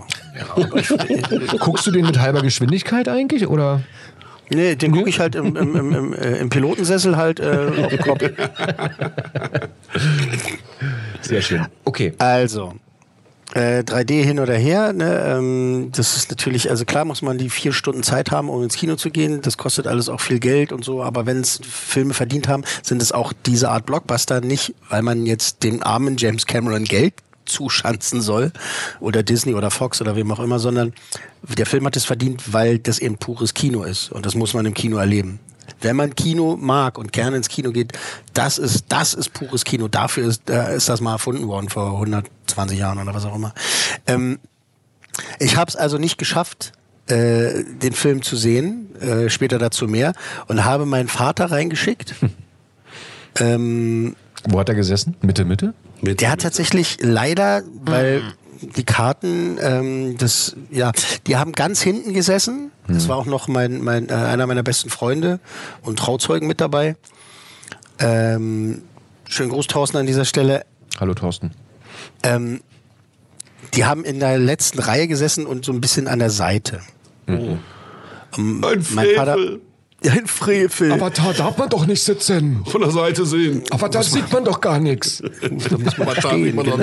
Guckst du den mit halber Geschwindigkeit eigentlich, oder? Nee, den gucke ich halt im, im, im, im, äh, im Pilotensessel halt äh, auf dem Kopf. Sehr schön. Okay. Also, Äh, drei D hin oder her, ne? ähm, das ist natürlich, also klar muss man die vier Stunden Zeit haben, um ins Kino zu gehen, das kostet alles auch viel Geld und so, aber wenn es Filme verdient haben, sind es auch diese Art Blockbuster, nicht weil man jetzt dem armen James Cameron Geld zuschanzen soll oder Disney oder Fox oder wem auch immer, sondern der Film hat es verdient, weil das eben pures Kino ist und das muss man im Kino erleben. Wenn man Kino mag und gerne ins Kino geht, das ist das ist pures Kino. Dafür ist, äh, ist das mal erfunden worden vor hundertzwanzig Jahren oder was auch immer. Ähm, ich habe es also nicht geschafft, äh, den Film zu sehen, äh, später dazu mehr, und habe meinen Vater reingeschickt. ähm, Wo hat er gesessen? Mitte, Mitte? Mitte der hat tatsächlich leider, weil die Karten, ähm, das, ja, die haben ganz hinten gesessen. Das war auch noch mein, mein, äh, einer meiner besten Freunde und Trauzeugen mit dabei. Ähm, schönen Gruß, Thorsten, an dieser Stelle. Hallo, Thorsten. Ähm, die haben in der letzten Reihe gesessen und so ein bisschen an der Seite. Mhm. Ähm, ein mein Vater, ein Frevel. Aber da darf man doch nicht sitzen. Von der Seite sehen. Aber da sieht man doch gar nichts. Da muss man stehen, genau.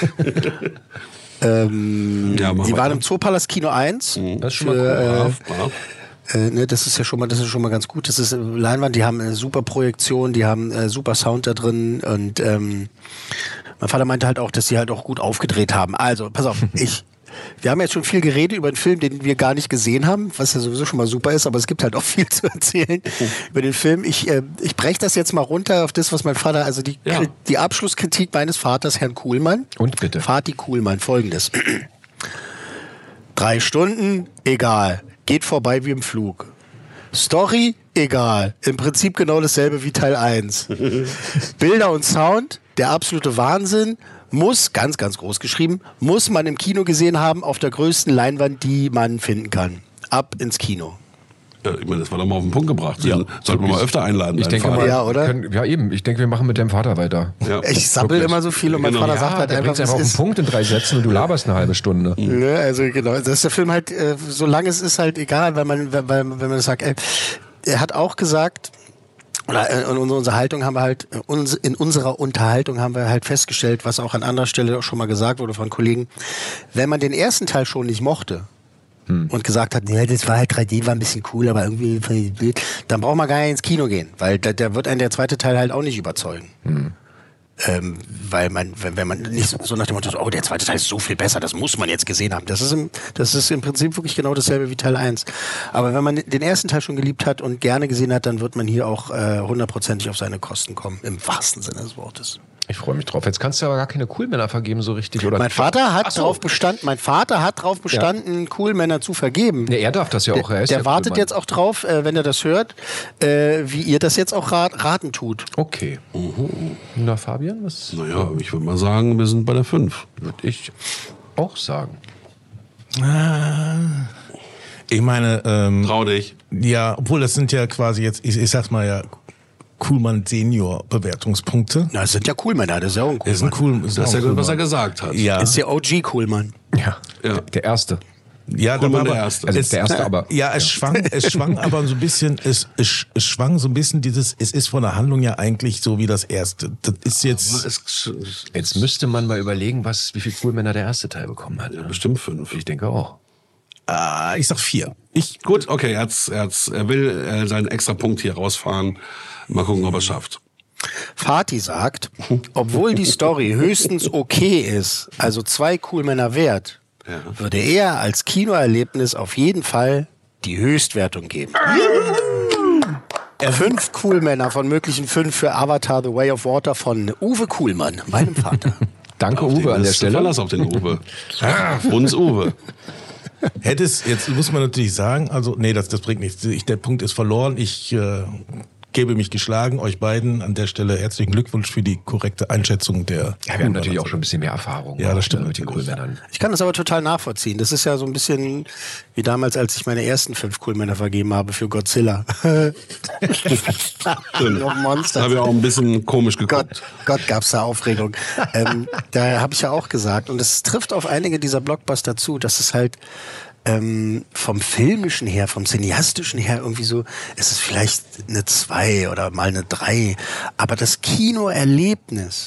Ähm, ja, die waren im Zoopalast Kino eins. Das ist schon für, mal cool. Äh, äh, ne, das ist ja schon mal, das ist schon mal ganz gut. Das ist äh, Leinwand, die haben eine super Projektion, die haben äh, super Sound da drin und ähm, mein Vater meinte halt auch, dass sie halt auch gut aufgedreht haben. Also, pass auf, ich wir haben jetzt schon viel geredet über einen Film, den wir gar nicht gesehen haben, was ja sowieso schon mal super ist, aber es gibt halt auch viel zu erzählen oh. über den Film. Ich, äh, ich breche das jetzt mal runter auf das, was mein Vater, also die, ja. die Abschlusskritik meines Vaters, Herrn Kuhlmann. Und bitte. Vati Kuhlmann, folgendes. Drei Stunden, egal. Geht vorbei wie im Flug. Story, egal. Im Prinzip genau dasselbe wie Teil eins. Bilder und Sound, der absolute Wahnsinn. Muss, ganz, ganz groß geschrieben, muss man im Kino gesehen haben, auf der größten Leinwand, die man finden kann. Ab ins Kino. Ja, ich meine, das war doch mal auf den Punkt gebracht. Ja. Sollten wir mal öfter einladen. Ich denke Vater. mal, ja, oder? Können, ja, eben. Ich denke, wir machen mit deinem Vater weiter. Ja. Ich sabbel immer so viel und mein genau. Vater ja, sagt halt der einfach, bringt's einfach auf den Punkt in drei Sätzen und du laberst eine halbe Stunde. Mhm. Ja, also genau. Das ist der Film halt, äh, solange es ist halt egal, weil man, weil, wenn man sagt, ey, er hat auch gesagt, oder in unserer Unterhaltung haben wir halt, in unserer Unterhaltung haben wir halt festgestellt, was auch an anderer Stelle auch schon mal gesagt wurde von Kollegen, wenn man den ersten Teil schon nicht mochte hm. und gesagt hat, ja, das war halt drei D, war ein bisschen cool, aber irgendwie, dann braucht man gar nicht ins Kino gehen, weil da, da wird einen der zweite Teil halt auch nicht überzeugen. Hm. Ähm, weil man, wenn, wenn man nicht so nach dem Motto, oh, der zweite Teil ist so viel besser, das muss man jetzt gesehen haben. Das ist im, das ist im Prinzip wirklich genau dasselbe wie Teil eins. Aber wenn man den ersten Teil schon geliebt hat und gerne gesehen hat, dann wird man hier auch äh, hundertprozentig auf seine Kosten kommen, im wahrsten Sinne des Wortes. Ich freue mich drauf. Jetzt kannst du aber gar keine Coolmänner vergeben so richtig, oder? Mein Vater hat so. drauf bestanden, mein Vater hat drauf bestanden, ja. Coolmänner zu vergeben. Nee, er darf das ja auch. Der, er ist der ja wartet Coolmann. jetzt auch drauf, äh, wenn er das hört, äh, wie ihr das jetzt auch rat, raten tut. Okay. Mhm. Na, Fabian, was? Naja, ich würde mal sagen, wir sind bei der fünf. Würde ich auch sagen. Ich meine, ähm, trau dich. Ja, obwohl das sind ja quasi jetzt, ich, ich sag's mal ja, Kuhlmann Senior Bewertungspunkte. Na, das sind ja Coolmänner, das ist ja auch ein Coolmann. Ist ein cool, ist das ist ja Coolmann. was er gesagt hat. Ja. Ist der O G Coolmann. Ja. ja. Der erste. Ja, Coolmann aber, der erste. Also es, der erste, aber. Ja, es schwang, es schwang aber so ein bisschen, es, es, es schwang so ein bisschen dieses, es ist von der Handlung ja eigentlich so wie das erste. Das ist jetzt. Jetzt müsste man mal überlegen, was, wie viel Coolmänner der erste Teil bekommen hat. Ja, bestimmt fünf. Ich denke auch. Ah, ich sag vier. Ich, gut, okay, er, hat's, er, hat's, er will äh, seinen extra Punkt hier rausfahren. Mal gucken, ob er es schafft. Fatih sagt, obwohl die Story höchstens okay ist, also zwei Coolmänner wert, ja. würde er als Kinoerlebnis auf jeden Fall die Höchstwertung geben. Fünf Coolmänner von möglichen fünf für Avatar The Way of Water von Uwe Kuhlmann, meinem Vater. Danke, auf Uwe, an der Stelle. Verlass auf den Uwe. Uns Uwe. Hätte es, jetzt muss man natürlich sagen, also, nee, das, das bringt nichts. Ich, der Punkt ist verloren. Ich äh, gebe mich geschlagen. Euch beiden an der Stelle herzlichen Glückwunsch für die korrekte Einschätzung der. Ja, wir haben natürlich auch schon ein bisschen mehr Erfahrung. Ja, das stimmt. Mit den Coolmännern. Ich kann das aber total nachvollziehen. Das ist ja so ein bisschen wie damals, als ich meine ersten fünf Coolmänner vergeben habe für Godzilla. Monster. Habe ja auch ein bisschen komisch geguckt. Gott, Gott gab's da Aufregung. ähm, da habe ich ja auch gesagt. Und es trifft auf einige dieser Blockbuster zu, dass es halt ähm, vom Filmischen her, vom Cineastischen her irgendwie so, es ist vielleicht eine zwei oder mal eine drei. Aber das Kinoerlebnis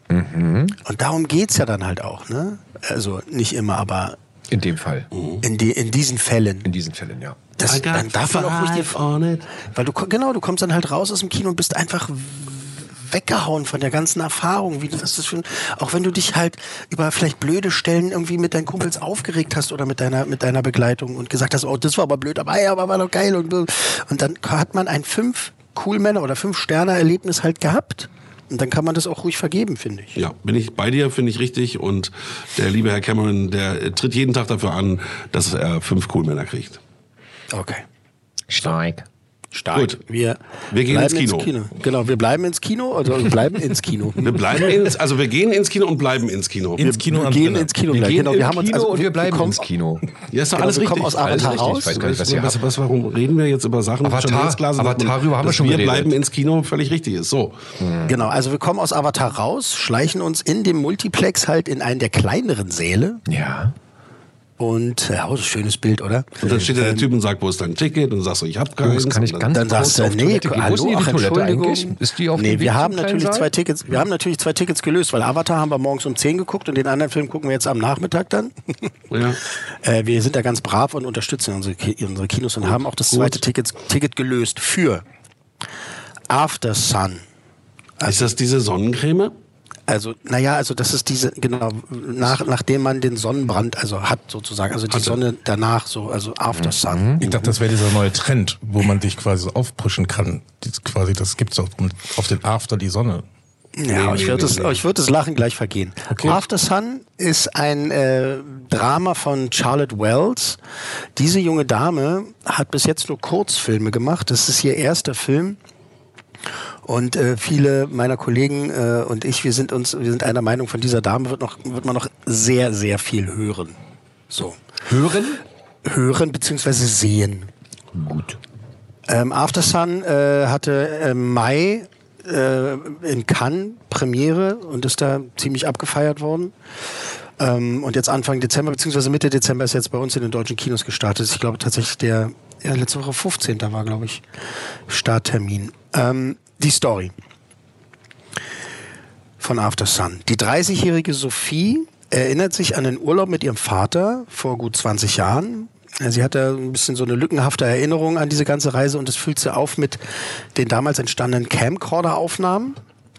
Mhm. Und darum geht's ja dann halt auch, ne? Also nicht immer, aber in dem Fall. In, die, in diesen Fällen. In diesen Fällen, ja. Das, dann darf man auch richtig on it. Weil du, genau, du kommst dann halt raus aus dem Kino und bist einfach weggehauen von der ganzen Erfahrung, wie das ist schon, auch wenn du dich halt über vielleicht blöde Stellen irgendwie mit deinen Kumpels aufgeregt hast oder mit deiner mit deiner Begleitung und gesagt hast, oh, das war aber blöd, aber ja, aber war doch geil und und dann hat man ein fünf Coolmänner oder fünf Sterne Erlebnis halt gehabt. Und dann kann man das auch ruhig vergeben, finde ich. Ja, bin ich bei dir, finde ich richtig. Und der liebe Herr Cameron, der tritt jeden Tag dafür an, dass er fünf Coolmänner kriegt. Okay. Stark. Stark. Gut. Wir, wir gehen ins Kino. ins Kino. Genau, wir bleiben ins Kino oder wir bleiben ins Kino. Wir bleiben ins, also wir gehen ins Kino und bleiben ins Kino. Ins Kino wir gehen ins Kino. Wir gehen genau, wir haben Kino uns, also, und wir bleiben kommen, ins Kino. Ja, ist doch genau, alles wir richtig. kommen aus Avatar raus. Ich weiß gar nicht, was ihr was, habt. was, warum reden wir jetzt über Sachen? Avatar, Avatar, darüber haben wir schon Wir geredet. bleiben ins Kino, völlig richtig ist. So. Hm. Genau, also wir kommen aus Avatar raus, schleichen uns in dem Multiplex halt in einen der kleineren Säle. Ja. Und, ja, oh, das ist ein schönes Bild, oder? Und dann steht da der Typ und sagt, wo ist dein Ticket? Und dann sagst du, ich hab keins. Das kann ich ganz dann sagst du, auf nee, Toilette gehen. Wo ist denn hallo, die ach, Toilette Entschuldigung. eigentlich? Ist die auf nee, dem Weg wir haben zum natürlich kleinen zwei Saal? Tickets, wir haben natürlich zwei Tickets gelöst, weil Avatar haben wir morgens um zehn geguckt und den anderen Film gucken wir jetzt am Nachmittag dann. Ja. äh, wir sind da ganz brav und unterstützen unsere, unsere Kinos und haben auch das zweite Ticket, Ticket gelöst für After Sun. Also, ist das diese Sonnencreme? Also, naja, also das ist diese, genau, nach, nachdem man den Sonnenbrand also hat sozusagen, also die Hatte. Sonne danach so, also After Sun. Ich dachte, das wäre dieser neue Trend, wo man dich quasi so aufpushen kann. Das, quasi, das gibt's auch auf den After die Sonne. Ja, Nee, ich nee, würde nee, das, nee. ich würde das Lachen gleich vergehen. Okay. After Sun ist ein äh, Drama von Charlotte Wells. Diese junge Dame hat bis jetzt nur Kurzfilme gemacht. Das ist ihr erster Film. Und äh, viele meiner Kollegen äh, und ich, wir sind uns, wir sind einer Meinung, von dieser Dame wird noch, wird man noch sehr, sehr viel hören. So. Hören? Hören beziehungsweise sehen. Gut. Ähm, After Sun äh, hatte im Mai äh, in Cannes Premiere und ist da ziemlich abgefeiert worden. Ähm, und jetzt Anfang Dezember, beziehungsweise Mitte Dezember ist jetzt bei uns in den deutschen Kinos gestartet. Ich glaube tatsächlich der, ja, letzte Woche fünfzehnten war, glaube ich, Starttermin. Ähm, die Story von After Sun. Die dreißigjährige Sophie erinnert sich an den Urlaub mit ihrem Vater vor gut zwanzig Jahren. Sie hat da ein bisschen so eine lückenhafte Erinnerung an diese ganze Reise und das füllt sie auf mit den damals entstandenen Camcorder-Aufnahmen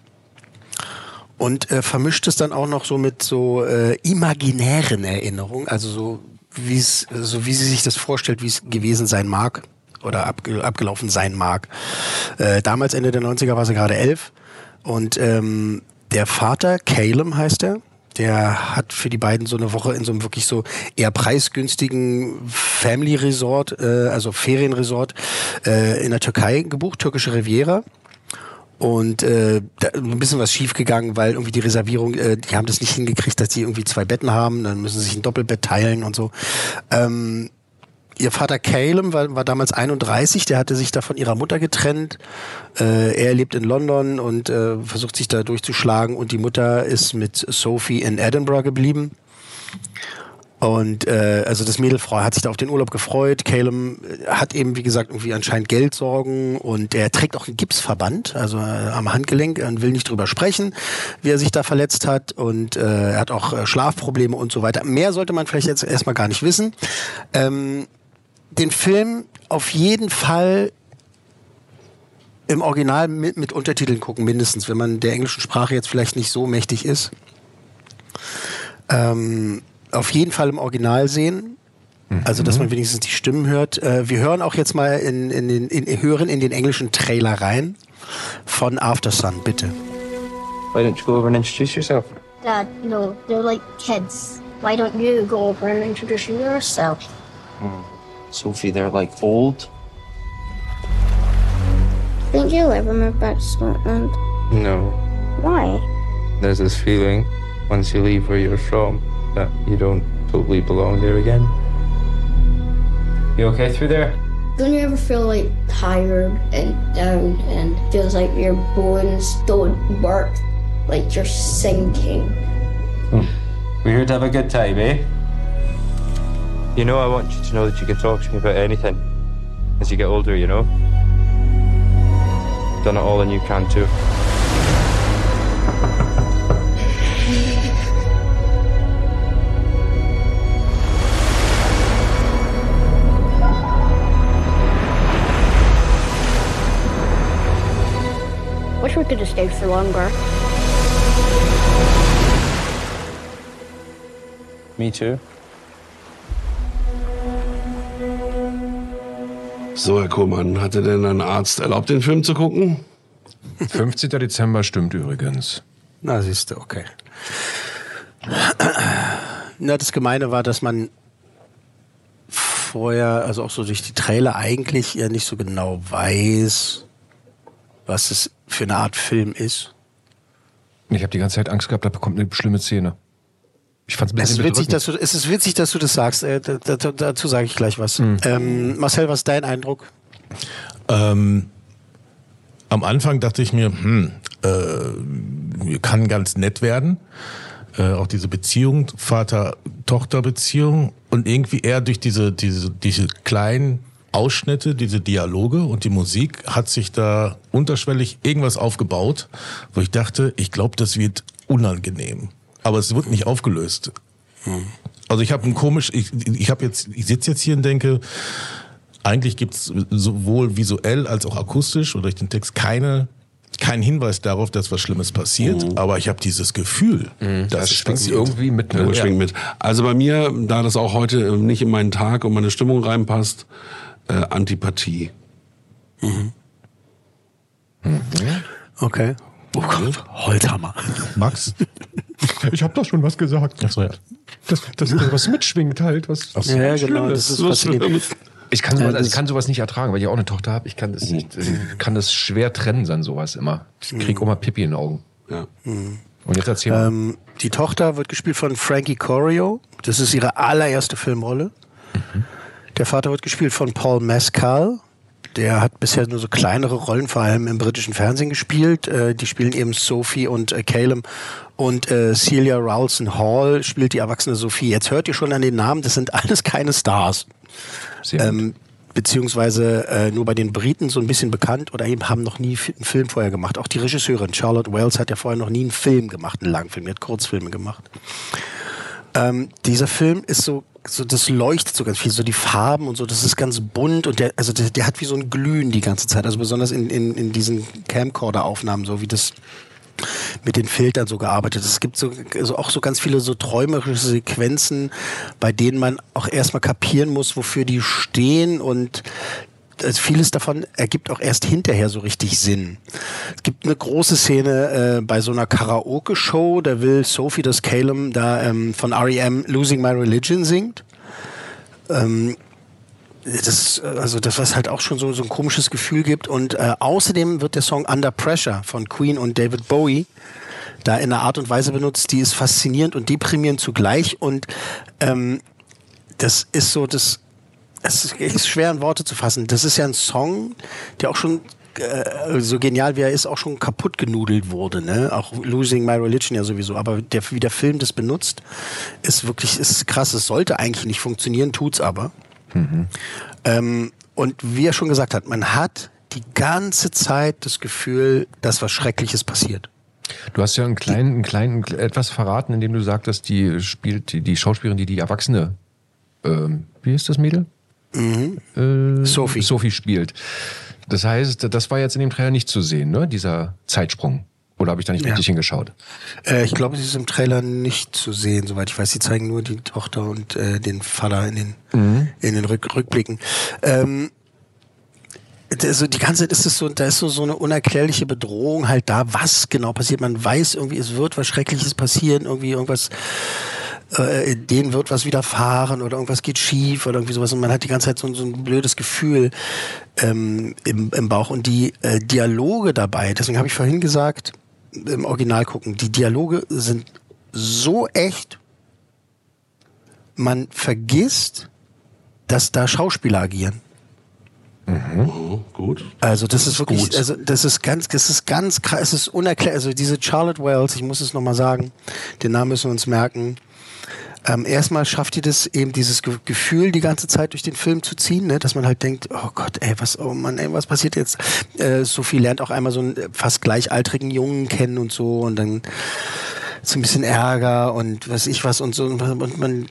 und äh, vermischt es dann auch noch so mit so äh, imaginären Erinnerungen, also so wie es, so wie sie sich das vorstellt, wie es gewesen sein mag oder abge- abgelaufen sein mag. Äh, damals Ende der neunziger war sie gerade elf und ähm, der Vater, Calum heißt er, der hat für die beiden so eine Woche in so einem wirklich so eher preisgünstigen Family Resort, äh, also Ferienresort äh, in der Türkei gebucht, türkische Riviera. Und äh, da ist ein bisschen was schiefgegangen, weil irgendwie die Reservierung, äh, die haben das nicht hingekriegt, dass die irgendwie zwei Betten haben, dann müssen sie sich ein Doppelbett teilen und so. Ähm, ihr Vater Calum war, war damals einunddreißig, der hatte sich da von ihrer Mutter getrennt. Äh, er lebt in London und äh, versucht sich da durchzuschlagen und die Mutter ist mit Sophie in Edinburgh geblieben. Und äh, also das Mädelfrau hat sich da auf den Urlaub gefreut. Calum hat eben, wie gesagt, irgendwie anscheinend Geldsorgen und er trägt auch einen Gipsverband, also äh, am Handgelenk und will nicht drüber sprechen, wie er sich da verletzt hat und äh, er hat auch äh, Schlafprobleme und so weiter. Mehr sollte man vielleicht jetzt erstmal gar nicht wissen. Ähm, den Film auf jeden Fall im Original mit, mit Untertiteln gucken, mindestens, wenn man der englischen Sprache jetzt vielleicht nicht so mächtig ist. Ähm, auf jeden Fall im Original sehen, also dass man wenigstens die Stimmen hört. Äh, wir hören auch jetzt mal in, in den, in, hören in den englischen Trailer rein von After Sun, bitte. Why don't you go over and introduce yourself? Dad, you know, they're like kids. Why don't you go over and introduce yourself? Hmm. Sophie, they're like old. Think you'll ever move back to Scotland? No. Why? There's this feeling once you leave where you're from that you don't totally belong there again. You okay through there? Don't you ever feel like tired and down and feels like your bones don't work, like you're sinking? Hmm. We're here to have a good time, eh? You know, I want you to know that you can talk to me about anything as you get older, you know? Done it all and you can too. we could have stayed for longer. Me too. So, Herr Kohlmann, hatte denn ein Arzt erlaubt, den Film zu gucken? fünfzehnter Dezember stimmt übrigens. Na, siehst du, okay. Na, das Gemeine war, dass man vorher, also auch so durch die Trailer eigentlich ja nicht so genau weiß, was es für eine Art Film ist. Ich habe die ganze Zeit Angst gehabt, da bekommt eine schlimme Szene. Ich fand's ein bisschen es ist witzig, dass du, bedrückend. es ist witzig, dass du das sagst. Äh, da, da, dazu sage ich gleich was. Mhm. Ähm, Marcel, was ist dein Eindruck? Ähm, am Anfang dachte ich mir, hm, äh, kann ganz nett werden. Äh, auch diese Beziehung, Vater-Tochter-Beziehung. Und irgendwie eher durch diese, diese, diese kleinen Ausschnitte, diese Dialoge und die Musik hat sich da unterschwellig irgendwas aufgebaut, wo ich dachte, ich glaube, das wird unangenehm. Aber es wird nicht aufgelöst. Hm. Also ich habe ein komisch, ich, ich habe jetzt, ich sitze jetzt hier und denke, eigentlich gibt es sowohl visuell als auch akustisch oder durch den Text keine, keinen Hinweis darauf, dass was Schlimmes passiert. Mhm. Aber ich habe dieses Gefühl, mhm. dass das es schwingt passiert. irgendwie mit. Ne? Ja, das schwingt mit. Also bei mir, da das auch heute nicht in meinen Tag und meine Stimmung reinpasst, äh, Antipathie. Mhm. Mhm. Okay. Oh Gott, Holzhammer. Max? Ich habe doch schon was gesagt. Ach so, ja. Das, das, das was mitschwingt halt. Was, so. Ja, genau. Das ist was ich kann sowas, also ich kann sowas nicht ertragen, weil ich auch eine Tochter habe. Ich kann das nicht, ich kann das schwer trennen dann sowas immer. Ich krieg auch mal Pipi in den Augen. Ja. Und jetzt erzähl mal. Ähm, die Tochter wird gespielt von Frankie Corio. Das ist ihre allererste Filmrolle. Mhm. Der Vater wird gespielt von Paul Mescal. Der hat bisher nur so kleinere Rollen, vor allem im britischen Fernsehen gespielt. Äh, die spielen eben Sophie und äh, Caleb. Und äh, Celia Rowlson Hall spielt die erwachsene Sophie. Jetzt hört ihr schon an den Namen, das sind alles keine Stars. Ähm, beziehungsweise äh, nur bei den Briten so ein bisschen bekannt oder eben haben noch nie einen Film vorher gemacht. Auch die Regisseurin Charlotte Wells hat ja vorher noch nie einen Film gemacht, einen Langfilm, die hat Kurzfilme gemacht. Ähm, dieser Film ist so, so, das leuchtet so ganz viel, so die Farben und so, das ist ganz bunt und der, also der, der hat wie so ein Glühen die ganze Zeit, also besonders in, in, in diesen Camcorder-Aufnahmen, so wie das mit den Filtern so gearbeitet. Es gibt so also auch so ganz viele so träumerische Sequenzen, bei denen man auch erstmal kapieren muss, wofür die stehen und also vieles davon ergibt auch erst hinterher so richtig Sinn. Es gibt eine große Szene äh, bei so einer Karaoke-Show, da will Sophie, das Caleb, da ähm, von R E M Losing My Religion singt. Ähm, Das, also das, was halt auch schon so, so ein komisches Gefühl gibt. Und äh, außerdem wird der Song Under Pressure von Queen und David Bowie da in einer Art und Weise benutzt, die ist faszinierend und deprimierend zugleich. Und ähm, das ist so, das es ist schwer in Worte zu fassen. Das ist ja ein Song, der auch schon äh, so genial wie er ist, auch schon kaputt genudelt wurde, ne? Auch Losing My Religion ja sowieso. Aber der, wie der Film das benutzt, ist wirklich ist krass. Es sollte eigentlich nicht funktionieren, tut's aber. Mhm. Ähm, und wie er schon gesagt hat, man hat die ganze Zeit das Gefühl, dass was Schreckliches passiert. Du hast ja einen kleinen, einen kleinen etwas verraten, indem du sagtest, die spielt die, die Schauspielerin, die die Erwachsene, ähm, wie ist das Mädel? Mhm. Äh, Sophie. Sophie spielt. Das heißt, das war jetzt in dem Trailer nicht zu sehen, ne? Dieser Zeitsprung. Oder habe ich da nicht Ja. richtig hingeschaut? Äh, ich glaube, sie ist im Trailer nicht zu sehen, soweit ich weiß. Sie zeigen nur die Tochter und äh, den Vater in den, Mhm. in den Rück Rückblicken. Ähm, also die ganze Zeit ist es so, da ist so, so eine unerklärliche Bedrohung halt da, was genau passiert. Man weiß irgendwie, es wird was Schreckliches passieren, irgendwie irgendwas, äh, denen wird was widerfahren oder irgendwas geht schief oder irgendwie sowas. Und man hat die ganze Zeit so, so ein blödes Gefühl ähm, im, im Bauch. Und die äh, Dialoge dabei, deswegen habe ich vorhin gesagt, im Original gucken, die Dialoge sind so echt, man vergisst, dass da Schauspieler agieren. Mhm. Oh, gut. Also das, das ist wirklich, gut. also das ist ganz, das ist ganz krass, es ist unerklärlich. Also diese Charlotte Wells, ich muss es nochmal sagen, den Namen müssen wir uns merken. Ähm, erstmal schafft die das eben dieses Ge- Gefühl die ganze Zeit durch den Film zu ziehen, ne? Dass man halt denkt, oh Gott, ey, was, oh Mann, ey, was passiert jetzt? Äh, Sophie lernt auch einmal so einen fast gleichaltrigen Jungen kennen und so und dann so ein bisschen Ärger und was ich was und so und man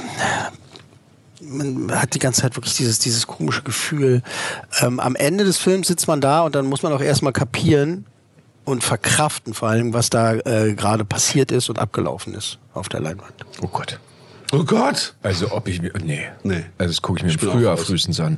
man hat die ganze Zeit wirklich dieses, dieses komische Gefühl. Ähm, am Ende des Films sitzt man da und dann muss man auch erstmal kapieren, und verkraften vor allem, was da äh, gerade passiert ist und abgelaufen ist auf der Leinwand. Oh Gott. Oh Gott! Also ob ich mir... Nee. Nee. Also das gucke ich mir Ich im bin Frühjahr auch raus. frühestens an.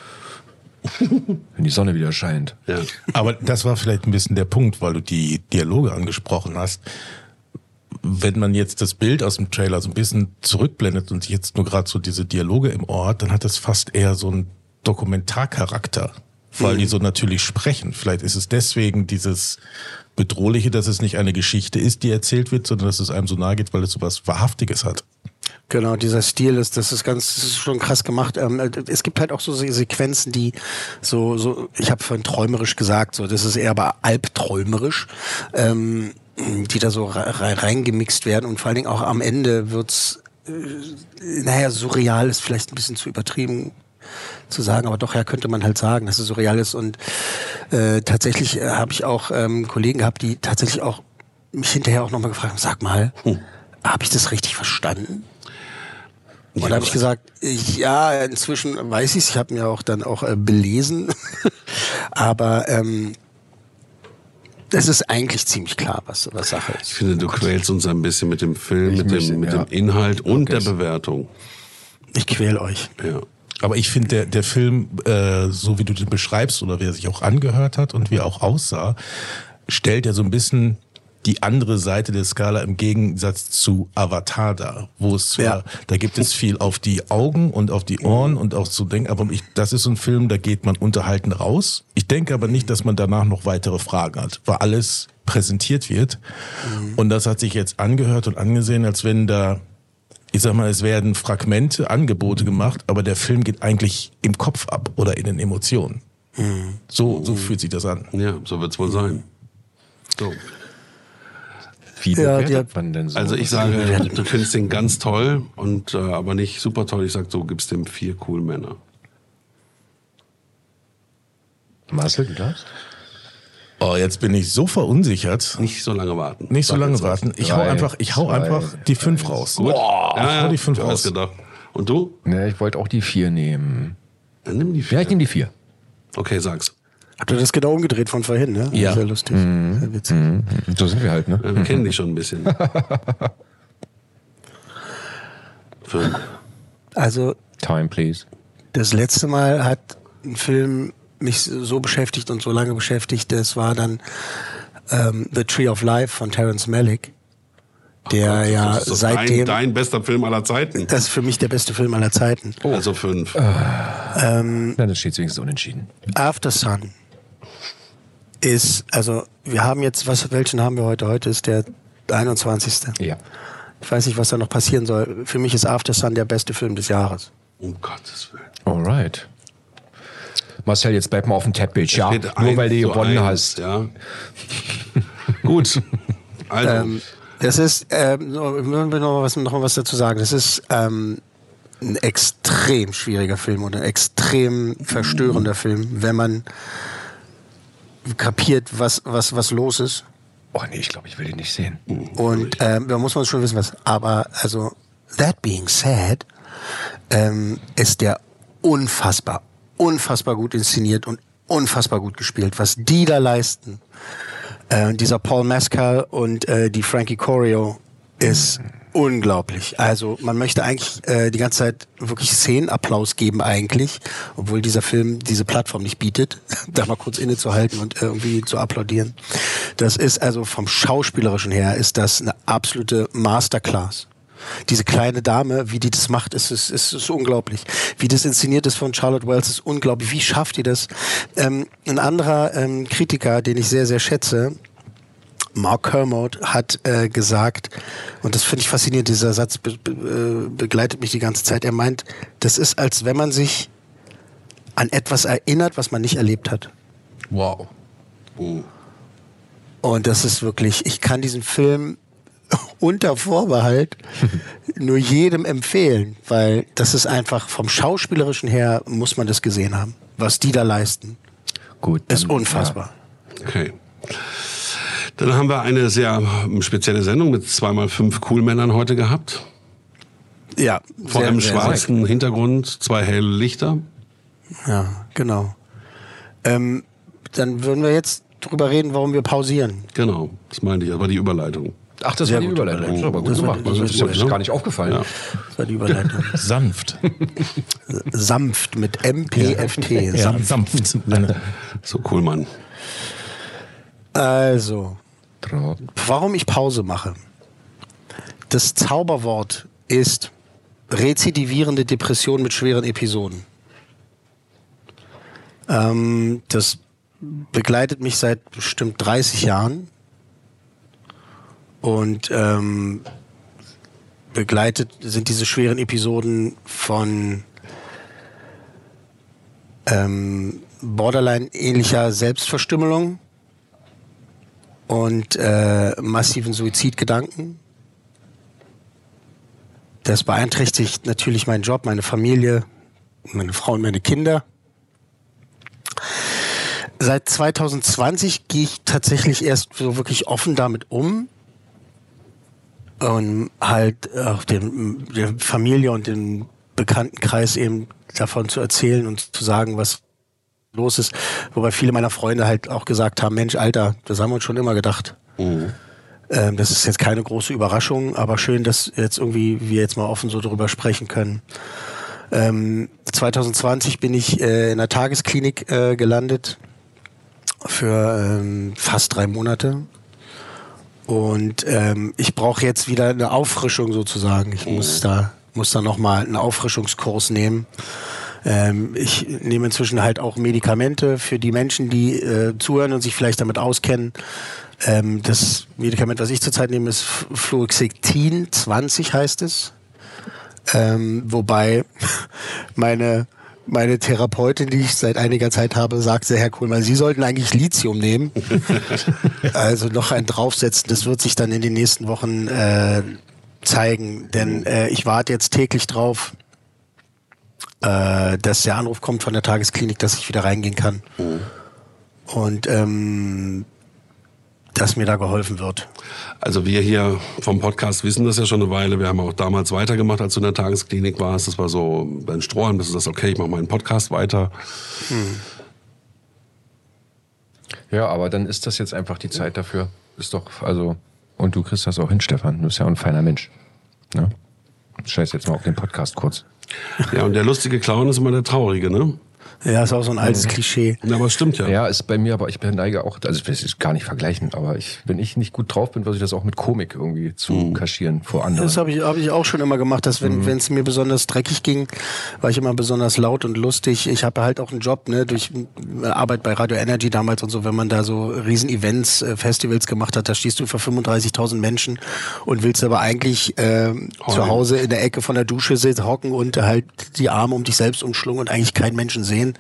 Wenn die Sonne wieder scheint. Ja. Aber das war vielleicht ein bisschen der Punkt, weil du die Dialoge angesprochen hast. Wenn man jetzt das Bild aus dem Trailer so ein bisschen zurückblendet und jetzt nur gerade so diese Dialoge im Ohr hat, dann hat das fast eher so einen Dokumentarcharakter, weil Mhm. die so natürlich sprechen. Vielleicht ist es deswegen dieses Bedrohliche, dass es nicht eine Geschichte ist, die erzählt wird, sondern dass es einem so nahe geht, weil es so was Wahrhaftiges hat. Genau, dieser Stil ist, das ist ganz, das ist schon krass gemacht. Ähm, es gibt halt auch so Sequenzen, die so, so, ich habe vorhin träumerisch gesagt, so, das ist eher aber albträumerisch, ähm, die da so rein, reingemixt werden und vor allen Dingen auch am Ende wird's, äh, naja, surreal ist vielleicht ein bisschen zu übertrieben zu sagen, aber doch, ja, könnte man halt sagen, dass es surreal ist und äh, tatsächlich äh, habe ich auch ähm, Kollegen gehabt, die tatsächlich auch mich hinterher auch nochmal gefragt haben, sag mal, hm. habe ich das richtig verstanden? Und da habe ich gesagt, ich, ja, inzwischen weiß ich es, ich habe mir auch dann auch äh, belesen, aber ähm, es ist eigentlich ziemlich klar, was, was Sache ist. Ich finde, du quälst uns ein bisschen mit dem Film, Ich mit, möchte- dem, mit ja. dem Inhalt und Okay. der Bewertung. Ich quäl euch. Ja. Aber ich finde, der, der Film, äh, so wie du den beschreibst oder wie er sich auch angehört hat und wie er auch aussah, stellt ja so ein bisschen die andere Seite der Skala im Gegensatz zu Avatar dar, wo es zwar, Ja. da gibt es viel auf die Augen und auf die Ohren und auch zu denken, aber ich, das ist so ein Film, da geht man unterhalten raus. Ich denke aber nicht, dass man danach noch weitere Fragen hat, weil alles präsentiert wird. Mhm. Und das hat sich jetzt angehört und angesehen, als wenn da, ich sag mal, es werden Fragmente, Angebote gemacht, aber der Film geht eigentlich im Kopf ab oder in den Emotionen. Mhm. So, so fühlt sich das an. Ja, so wird's wohl sein. So. Wie Ja, bewertet die- man denn so? Also ich sage, du findest den ganz toll und äh, aber nicht super toll. Ich sag so, gibst dem vier cool Männer. Marcel, du darfst? Oh, jetzt bin ich so verunsichert. Nicht so lange warten. Nicht so Sag lange jetzt was. warten. Ich hau Drei, einfach, ich hau zwei, einfach die fünf raus. Gut. Boah, ja, ja, hau die fünf du raus. hast gedacht. Und du? Ne, ich wollte auch die vier nehmen. Dann nimm die vier. Ja, ich nehme die vier. Okay, sag's. Habt ihr das genau umgedreht von vorhin, ne? Ja. Sehr lustig. Sehr witzig. Mhm. So sind wir halt, ne? Ja, wir kennen dich schon ein bisschen. Fünf. Also, Time, please. das letzte Mal hat ein Film mich so beschäftigt und so lange beschäftigt, das war dann ähm, The Tree of Life von Terrence Malick, der ja Das ist doch seitdem, dein, dein bester Film aller Zeiten. das ist für mich der beste Film aller Zeiten. Also fünf. Ähm, Na, das steht wenigstens unentschieden. After Sun ist, also wir haben jetzt, was, welchen haben wir heute? Heute ist der einundzwanzigste. Ja. Ich weiß nicht, was da noch passieren soll. Für mich ist After Sun der beste Film des Jahres. Um Gottes Willen. Alright. Marcel, jetzt bleib mal auf dem Teppich, ja? Steht Nur eins weil du zu gewonnen eins, hast. Ja. Gut. Also. Ähm, das ist, ähm, so, ich will noch mal was, noch mal was dazu sagen. Das ist ähm, ein extrem schwieriger Film und ein extrem verstörender Film, wenn man kapiert, was, was, was los ist. Oh nee, ich glaube, ich will den nicht sehen. Und ähm, da muss man schon wissen, was. Aber also, that being said, ähm, ist der unfassbar, unfassbar gut inszeniert und unfassbar gut gespielt. Was die da leisten, äh, dieser Paul Mescal und äh, die Frankie Corio, ist unglaublich. Also man möchte eigentlich äh, die ganze Zeit wirklich Szenenapplaus geben eigentlich, obwohl dieser Film diese Plattform nicht bietet, da mal kurz innezuhalten und äh, irgendwie zu applaudieren. Das ist also vom Schauspielerischen her ist das eine absolute Masterclass. Diese kleine Dame, wie die das macht, ist, ist, ist, ist unglaublich. Wie das inszeniert ist von Charlotte Wells, ist unglaublich. Wie schafft die das? Ähm, ein anderer ähm, Kritiker, den ich sehr, sehr schätze, Mark Kermode, hat äh, gesagt, und das finde ich faszinierend, dieser Satz be be begleitet mich die ganze Zeit, er meint, das ist, als wenn man sich an etwas erinnert, was man nicht erlebt hat. Wow. Oh. Und das ist wirklich, ich kann diesen Film unter Vorbehalt nur jedem empfehlen, weil das ist einfach vom Schauspielerischen her, muss man das gesehen haben. Was die da leisten, Gut, ist dann, unfassbar. Okay. Dann haben wir eine sehr spezielle Sendung mit zweimal fünf Coolmännern heute gehabt. Ja, Vor sehr, einem sehr, schwarzen sehr. Hintergrund, zwei helle Lichter. Ja, genau. Ähm, dann würden wir jetzt drüber reden, warum wir pausieren. Genau, das meinte ich, das war die Überleitung. Ach, das Sehr war die gut. Überleitung. Das ist aber gut Das war- gemacht. das war Das ist gut, ist ne? gar nicht aufgefallen. Ja. Das war die Überleitung. Sanft. Sanft mit M P F T. Ja, Sanft. sanft. So cool, Mann. Also, warum ich Pause mache. Das Zauberwort ist rezidivierende Depression mit schweren Episoden. Ähm, das begleitet mich seit bestimmt dreißig Jahren und ähm, begleitet sind diese schweren Episoden von ähm, Borderline-ähnlicher Selbstverstümmelung und äh, massiven Suizidgedanken. Das beeinträchtigt natürlich meinen Job, meine Familie, meine Frau und meine Kinder. Seit zwanzig zwanzig gehe ich tatsächlich erst so wirklich offen damit um und halt auch dem, der Familie und dem Bekanntenkreis eben davon zu erzählen und zu sagen, was los ist. Wobei viele meiner Freunde halt auch gesagt haben, Mensch, Alter, das haben wir uns schon immer gedacht. Mhm. Ähm, das ist jetzt keine große Überraschung, aber schön, dass jetzt irgendwie wir jetzt mal offen so drüber sprechen können. Ähm, zwanzig zwanzig bin ich äh, in einer Tagesklinik äh, gelandet für ähm, fast drei Monate. Und ähm, ich brauche jetzt wieder eine Auffrischung sozusagen. Ich muss da muss da nochmal einen Auffrischungskurs nehmen. Ähm, ich nehme inzwischen halt auch Medikamente für die Menschen, die äh, zuhören und sich vielleicht damit auskennen. Ähm, das Medikament, was ich zurzeit nehme, ist Fluoxetin zwanzig heißt es. Ähm, wobei meine meine Therapeutin, die ich seit einiger Zeit habe, sagte, Herr Kuhlmann, Sie sollten eigentlich Lithium nehmen. Also noch ein draufsetzen. Das wird sich dann in den nächsten Wochen äh, zeigen. Denn äh, ich warte jetzt täglich drauf, äh, dass der Anruf kommt von der Tagesklinik, dass ich wieder reingehen kann. Mhm. Und ähm, dass mir da geholfen wird. Also wir hier vom Podcast wissen das ja schon eine Weile. Wir haben auch damals weitergemacht, als du in der Tagesklinik warst. Das war so beim Strohhalm, das ist das okay, ich mache meinen Podcast weiter. Hm. Ja, aber dann ist das jetzt einfach die Zeit dafür. Ist doch, also, und du kriegst das auch hin, Stefan. Du bist ja auch ein feiner Mensch. Ne? Scheiß jetzt mal auf den Podcast kurz. Ja, und der lustige Clown ist immer der Traurige, ne? Ja, ist auch so ein altes Klischee. Ja, aber es stimmt ja. Ja, ist bei mir, aber ich neige auch, also ich will es gar nicht vergleichen, aber ich, wenn ich nicht gut drauf bin, versuche ich das auch mit Komik irgendwie zu mhm. kaschieren vor anderen. Das habe ich, hab ich auch schon immer gemacht, dass wenn mhm. es mir besonders dreckig ging, war ich immer besonders laut und lustig. Ich habe halt auch einen Job, ne, durch Arbeit bei Radio Energy damals und so, wenn man da so riesen Events, äh, Festivals gemacht hat, da stehst du vor fünfunddreißigtausend Menschen und willst aber eigentlich äh, zu Hause in der Ecke von der Dusche sitzen, hocken und halt die Arme um dich selbst umschlungen und eigentlich keinen Menschen sehen.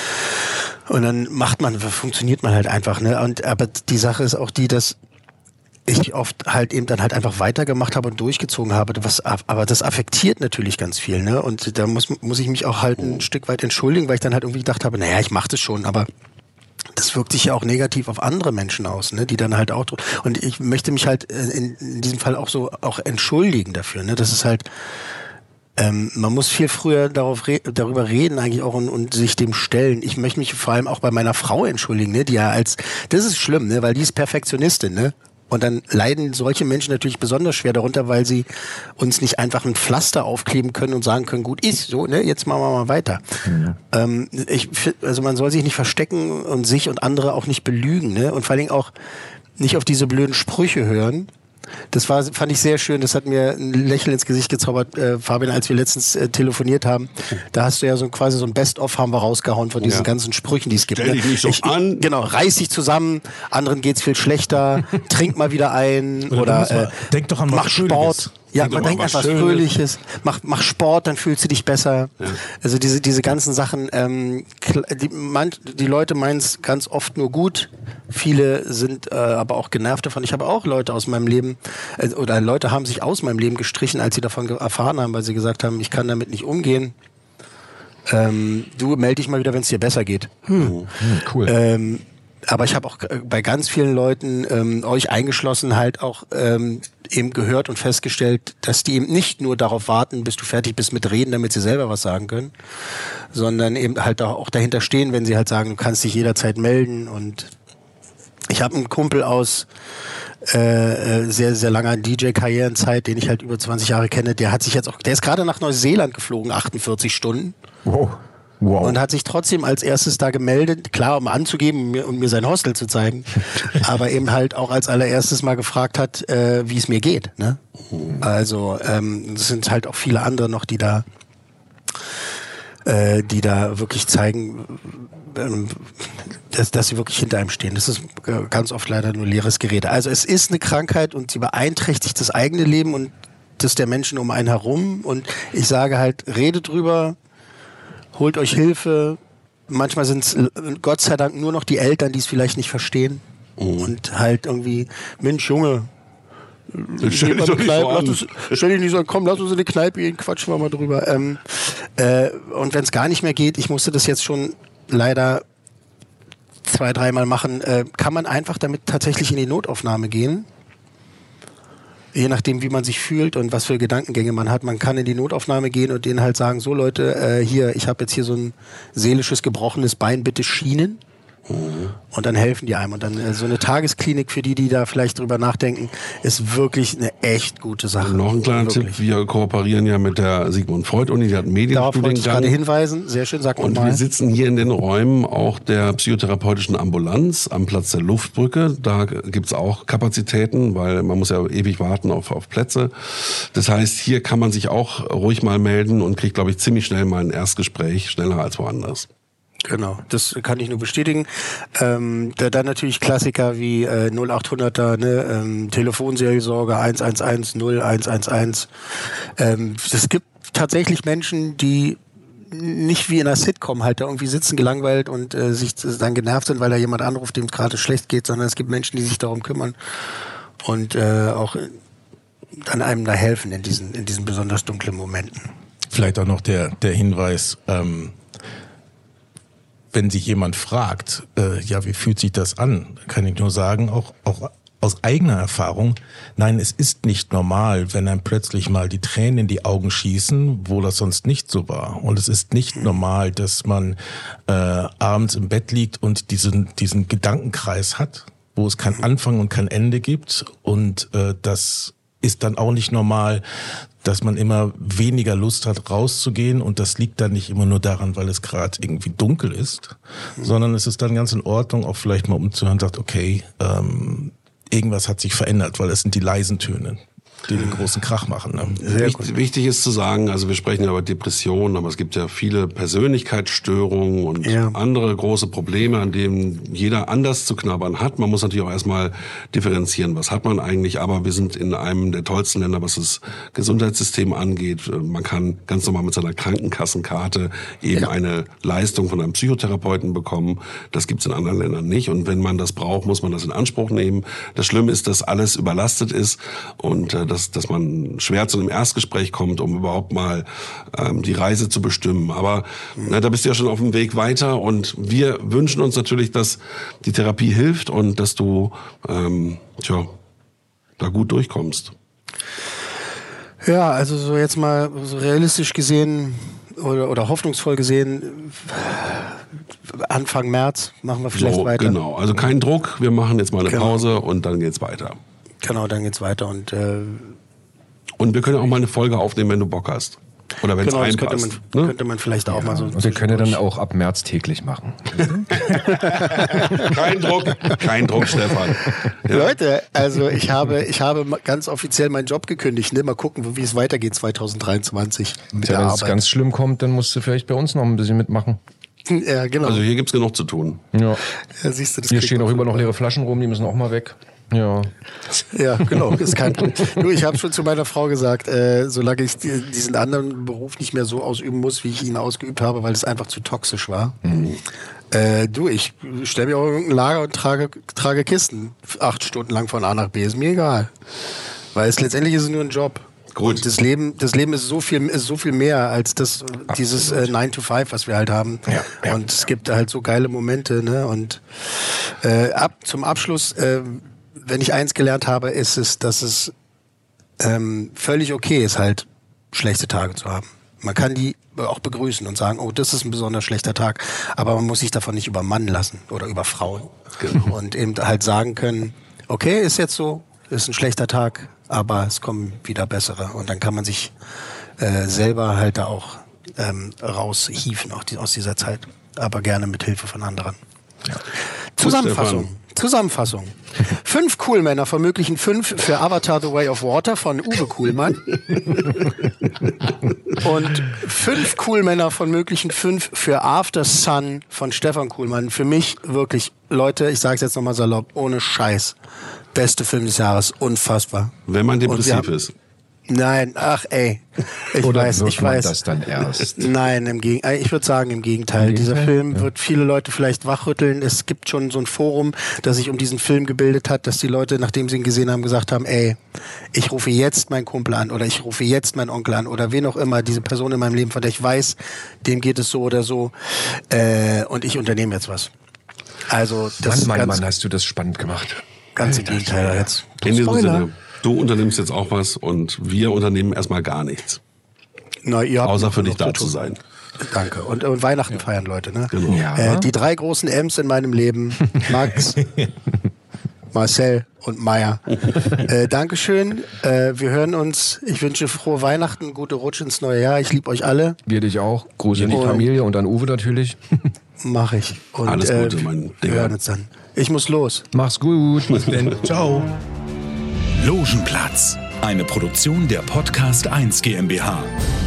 Und dann macht man, funktioniert man halt einfach, ne? Und aber die Sache ist auch die, dass ich oft halt eben dann halt einfach weitergemacht habe und durchgezogen habe. Was, aber das affektiert natürlich ganz viel, ne? Und da muss muss ich mich auch halt ein Stück weit entschuldigen, weil ich dann halt irgendwie gedacht habe, naja, ich mache das schon, aber das wirkt sich ja auch negativ auf andere Menschen aus, ne? Die dann halt auch, und ich möchte mich halt in, in diesem Fall auch so auch entschuldigen dafür, ne? Das ist halt, Ähm, man muss viel früher darauf re- darüber reden eigentlich auch und, und sich dem stellen. Ich möchte mich vor allem auch bei meiner Frau entschuldigen, ne, die ja als, das ist schlimm, ne, weil die ist Perfektionistin, ne, und dann leiden solche Menschen natürlich besonders schwer darunter, weil sie uns nicht einfach ein Pflaster aufkleben können und sagen können, gut ist so, ne, jetzt machen wir mal weiter. Mhm. Ähm, ich, also man soll sich nicht verstecken und sich und andere auch nicht belügen, ne, und vor allen Dingen auch nicht auf diese blöden Sprüche hören. Das war, fand ich sehr schön. Das hat mir ein Lächeln ins Gesicht gezaubert, äh, Fabian, als wir letztens äh, telefoniert haben. Da hast du ja so quasi so ein Best-of haben wir rausgehauen von diesen ja. ganzen Sprüchen, die es gibt. Stell dich nicht so ich, an. Genau, reiß dich zusammen, anderen geht's viel schlechter, trink mal wieder ein oder, oder mal, äh, denk doch an mach Sport. Ja, denk man denkt an was Fröhliches. Mach, mach Sport, dann fühlst du dich besser. Ja. Also diese diese ganzen Sachen. Ähm, die, man, die Leute meinen es ganz oft nur gut. Viele sind äh, aber auch genervt davon. Ich habe auch Leute aus meinem Leben äh, oder Leute haben sich aus meinem Leben gestrichen, als sie davon ge- erfahren haben, weil sie gesagt haben, ich kann damit nicht umgehen. Ähm, du melde dich mal wieder, wenn es dir besser geht. Hm. Hm, cool. Ähm, aber ich habe auch bei ganz vielen Leuten, ähm, euch eingeschlossen, halt auch ähm, eben gehört und festgestellt, dass die eben nicht nur darauf warten, bis du fertig bist mit Reden, damit sie selber was sagen können, sondern eben halt auch dahinter stehen, wenn sie halt sagen, du kannst dich jederzeit melden und Ich habe einen Kumpel aus äh, sehr, sehr langer D J-Karrierenzeit, den ich halt über zwanzig Jahre kenne, der hat sich jetzt auch, der ist gerade nach Neuseeland geflogen, achtundvierzig Stunden. Wow. Wow. Und hat sich trotzdem als erstes da gemeldet, klar, um anzugeben und mir, um mir sein Hostel zu zeigen, aber eben halt auch als allererstes mal gefragt hat, äh, wie es mir geht. Ne? Also ähm, es sind halt auch viele andere noch, die da, äh, die da wirklich zeigen, ähm, dass, dass sie wirklich hinter einem stehen. Das ist ganz oft leider nur leeres Gerede. Also es ist eine Krankheit und sie beeinträchtigt das eigene Leben und das der Menschen um einen herum. Und ich sage halt, redet drüber. Holt euch Hilfe. Manchmal sind es Gott sei Dank nur noch die Eltern, die es vielleicht nicht verstehen. Mhm. Und halt irgendwie, Mensch, Junge, stell dich, Kneipe, lass uns, stell dich nicht so an, komm, lass uns in die Kneipe gehen, quatschen wir mal drüber. Ähm, äh, und wenn es gar nicht mehr geht, ich musste das jetzt schon leider zwei, dreimal machen, äh, kann man einfach damit tatsächlich in die Notaufnahme gehen. Je nachdem, wie man sich fühlt und was für Gedankengänge man hat. Man kann in die Notaufnahme gehen und denen halt sagen, so Leute, äh, hier, ich habe jetzt hier so ein seelisches gebrochenes Bein, bitte schienen. Mhm. Und dann helfen die einem. Und dann äh, so eine Tagesklinik für die, die da vielleicht drüber nachdenken, ist wirklich eine echt gute Sache. Noch ein kleiner wirklich. Tipp, wir kooperieren ja mit der Sigmund Freud Uni, die hat einen Darauf wollte ich Medienstudiengang. gerade hinweisen, sehr schön, sag mal. Und wir sitzen hier in den Räumen auch der psychotherapeutischen Ambulanz am Platz der Luftbrücke. Da gibt's auch Kapazitäten, weil man muss ja ewig warten auf, auf Plätze. Das heißt, hier kann man sich auch ruhig mal melden und kriegt, glaube ich, ziemlich schnell mal ein Erstgespräch, schneller als woanders. Genau, das kann ich nur bestätigen. Ähm, da, dann natürlich Klassiker wie äh, null acht hunderter, ne, ähm, Telefonseelsorge eins eins eins null eins eins eins. Ähm, es gibt tatsächlich Menschen, die nicht wie in einer Sitcom halt da irgendwie sitzen gelangweilt und äh, sich dann genervt sind, weil da jemand anruft, dem es gerade schlecht geht, sondern es gibt Menschen, die sich darum kümmern und äh, auch an einem da helfen in diesen, in diesen besonders dunklen Momenten. Vielleicht auch noch der, der Hinweis, ähm, wenn sich jemand fragt, äh, ja, wie fühlt sich das an, kann ich nur sagen, auch, auch aus eigener Erfahrung, nein, es ist nicht normal, wenn einem plötzlich mal die Tränen in die Augen schießen, wo das sonst nicht so war. Und es ist nicht normal, dass man äh, abends im Bett liegt und diesen, diesen Gedankenkreis hat, wo es kein Anfang und kein Ende gibt. Und äh, das ist dann auch nicht normal, dass man immer weniger Lust hat, rauszugehen. Und das liegt dann nicht immer nur daran, weil es gerade irgendwie dunkel ist, mhm. sondern es ist dann ganz in Ordnung, auch vielleicht mal umzuhören und sagt, okay, ähm, irgendwas hat sich verändert, weil es sind die leisen Töne, die den großen Krach machen. Ne? Sehr wichtig, wichtig ist zu sagen, also wir sprechen ja über Depressionen, aber es gibt ja viele Persönlichkeitsstörungen und ja. andere große Probleme, an denen jeder anders zu knabbern hat. Man muss natürlich auch erstmal differenzieren, was hat man eigentlich, aber wir sind in einem der tollsten Länder, was das Gesundheitssystem angeht. Man kann ganz normal mit seiner Krankenkassenkarte eben ja. eine Leistung von einem Psychotherapeuten bekommen. Das gibt's in anderen Ländern nicht und wenn man das braucht, muss man das in Anspruch nehmen. Das Schlimme ist, dass alles überlastet ist und äh, dass, dass man schwer zu einem Erstgespräch kommt, um überhaupt mal ähm, die Reise zu bestimmen. Aber na, da bist du ja schon auf dem Weg weiter und wir wünschen uns natürlich, dass die Therapie hilft und dass du ähm, tja, da gut durchkommst. Ja, also so jetzt mal so realistisch gesehen oder, oder hoffnungsvoll gesehen, Anfang März machen wir vielleicht so, weiter. Genau, also kein Druck, wir machen jetzt mal eine genau. Pause und dann geht's weiter. Genau, dann geht's weiter und äh, und wir können auch mal eine Folge aufnehmen, wenn du Bock hast. Oder wenn es genau, reinpasst. Könnte man, ne? könnte man vielleicht auch ja, mal so. Und wir können dann auch ab März täglich machen. Kein Druck, kein Druck, Stefan. Ja. Leute, also ich habe, ich habe ganz offiziell meinen Job gekündigt. Ne? Mal gucken, wie es weitergeht zwanzig dreiundzwanzig. Mit ja, der wenn es ganz schlimm kommt, dann musst du vielleicht bei uns noch ein bisschen mitmachen. Ja, genau. Also hier gibt's genug zu tun. Ja. Ja, siehst du, das hier stehen auch immer noch leere Flaschen rum, die müssen auch mal weg. Ja. Ja, genau, ist kein Problem. Du, ich habe schon zu meiner Frau gesagt, äh, solange ich diesen anderen Beruf nicht mehr so ausüben muss, wie ich ihn ausgeübt habe, weil es einfach zu toxisch war. Mhm. Äh, du, ich stelle mir auch irgendein Lager und trage, trage Kisten acht Stunden lang von A nach B, ist mir egal. Weil es letztendlich ist es nur ein Job. Gut. Und das Leben, das Leben ist so viel, ist so viel mehr als das, dieses äh, nine to five, was wir halt haben. Ja, ja. Und es gibt halt so geile Momente, ne? Und äh, ab zum Abschluss, äh, wenn ich eins gelernt habe, ist es, dass es ähm, völlig okay ist, halt schlechte Tage zu haben. Man kann die auch begrüßen und sagen, oh, das ist ein besonders schlechter Tag, aber man muss sich davon nicht übermannen lassen oder überfrauen. Genau. Und eben halt sagen können, okay, ist jetzt so, ist ein schlechter Tag, aber es kommen wieder bessere. Und dann kann man sich äh, selber halt da auch ähm, raushieven auch die, aus dieser Zeit, aber gerne mit Hilfe von anderen. Ja. Zusammenfassung. Zusammenfassung. Fünf Coolmänner von möglichen fünf für Avatar The Way of Water von Uwe Kuhlmann. Und fünf Coolmänner von möglichen fünf für After Sun von Stefan Kuhlmann. Für mich wirklich, Leute, ich sage es jetzt nochmal salopp, ohne Scheiß. Beste Film des Jahres, unfassbar. Wenn man depressiv ist. Nein, ach ey, ich Oder weiß, wird ich man weiß. das dann erst? Nein, im Gegenteil. Ich würde sagen im Gegenteil. Im Dieser Gegenteil? Film Ja. wird viele Leute vielleicht wachrütteln. Es gibt schon so ein Forum, das sich um diesen Film gebildet hat, dass die Leute, nachdem sie ihn gesehen haben, gesagt haben, ey, ich rufe jetzt meinen Kumpel an oder ich rufe jetzt meinen Onkel an oder wen auch immer, diese Person in meinem Leben, von der ich weiß, dem geht es so oder so, äh, und ich unternehme jetzt was. Also das Mann, ist Mann, ganz, Mann, hast du das spannend gemacht. ganz im Gegenteil jetzt. In diesem Spoiler. Sinne, du unternimmst jetzt auch was und wir unternehmen erstmal gar nichts. Na, ihr habt Außer für noch dich da zu zu tun. sein. Danke. Und, und Weihnachten feiern, Leute. Ne? Genau. Ja. Äh, die drei großen M's in meinem Leben, Max, Marcel und Maya. Äh, Dankeschön. Äh, wir hören uns. Ich wünsche frohe Weihnachten, gute Rutsch ins neue Jahr. Ich liebe euch alle. Wir dich auch. Gruß an die Und- Familie und an Uwe natürlich. Mach ich. Und, Alles Gute, äh, mein wir Digga. hören uns dann. Ich muss los. Mach's gut. Bis dann. Ciao. Logenplatz, eine Produktion der Podcast eins GmbH.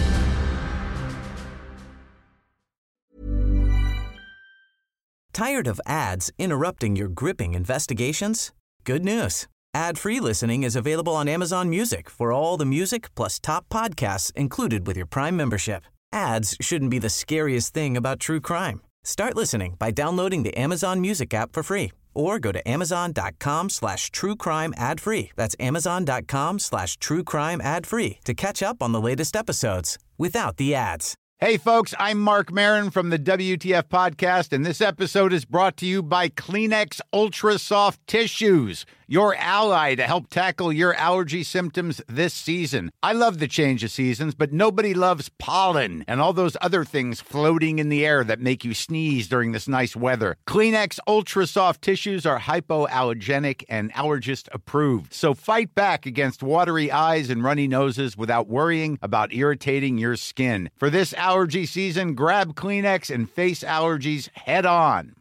Tired of ads interrupting your gripping investigations? Good news. Ad-free listening is available on Amazon Music for all the music plus top podcasts included with your Prime membership. Ads shouldn't be the scariest thing about true crime. Start listening by downloading the Amazon Music app for free or go to amazon.com slash true crime ad free. That's amazon.com slash true crime ad free to catch up on the latest episodes without the ads. Hey, folks, I'm Mark Maron from the W T F Podcast, and this episode is brought to you by Kleenex Ultra Soft Tissues, your ally to help tackle your allergy symptoms this season. I love the change of seasons, but nobody loves pollen and all those other things floating in the air that make you sneeze during this nice weather. Kleenex Ultra Soft Tissues are hypoallergenic and allergist approved, so fight back against watery eyes and runny noses without worrying about irritating your skin. For this allergy season, grab Kleenex and face allergies head on.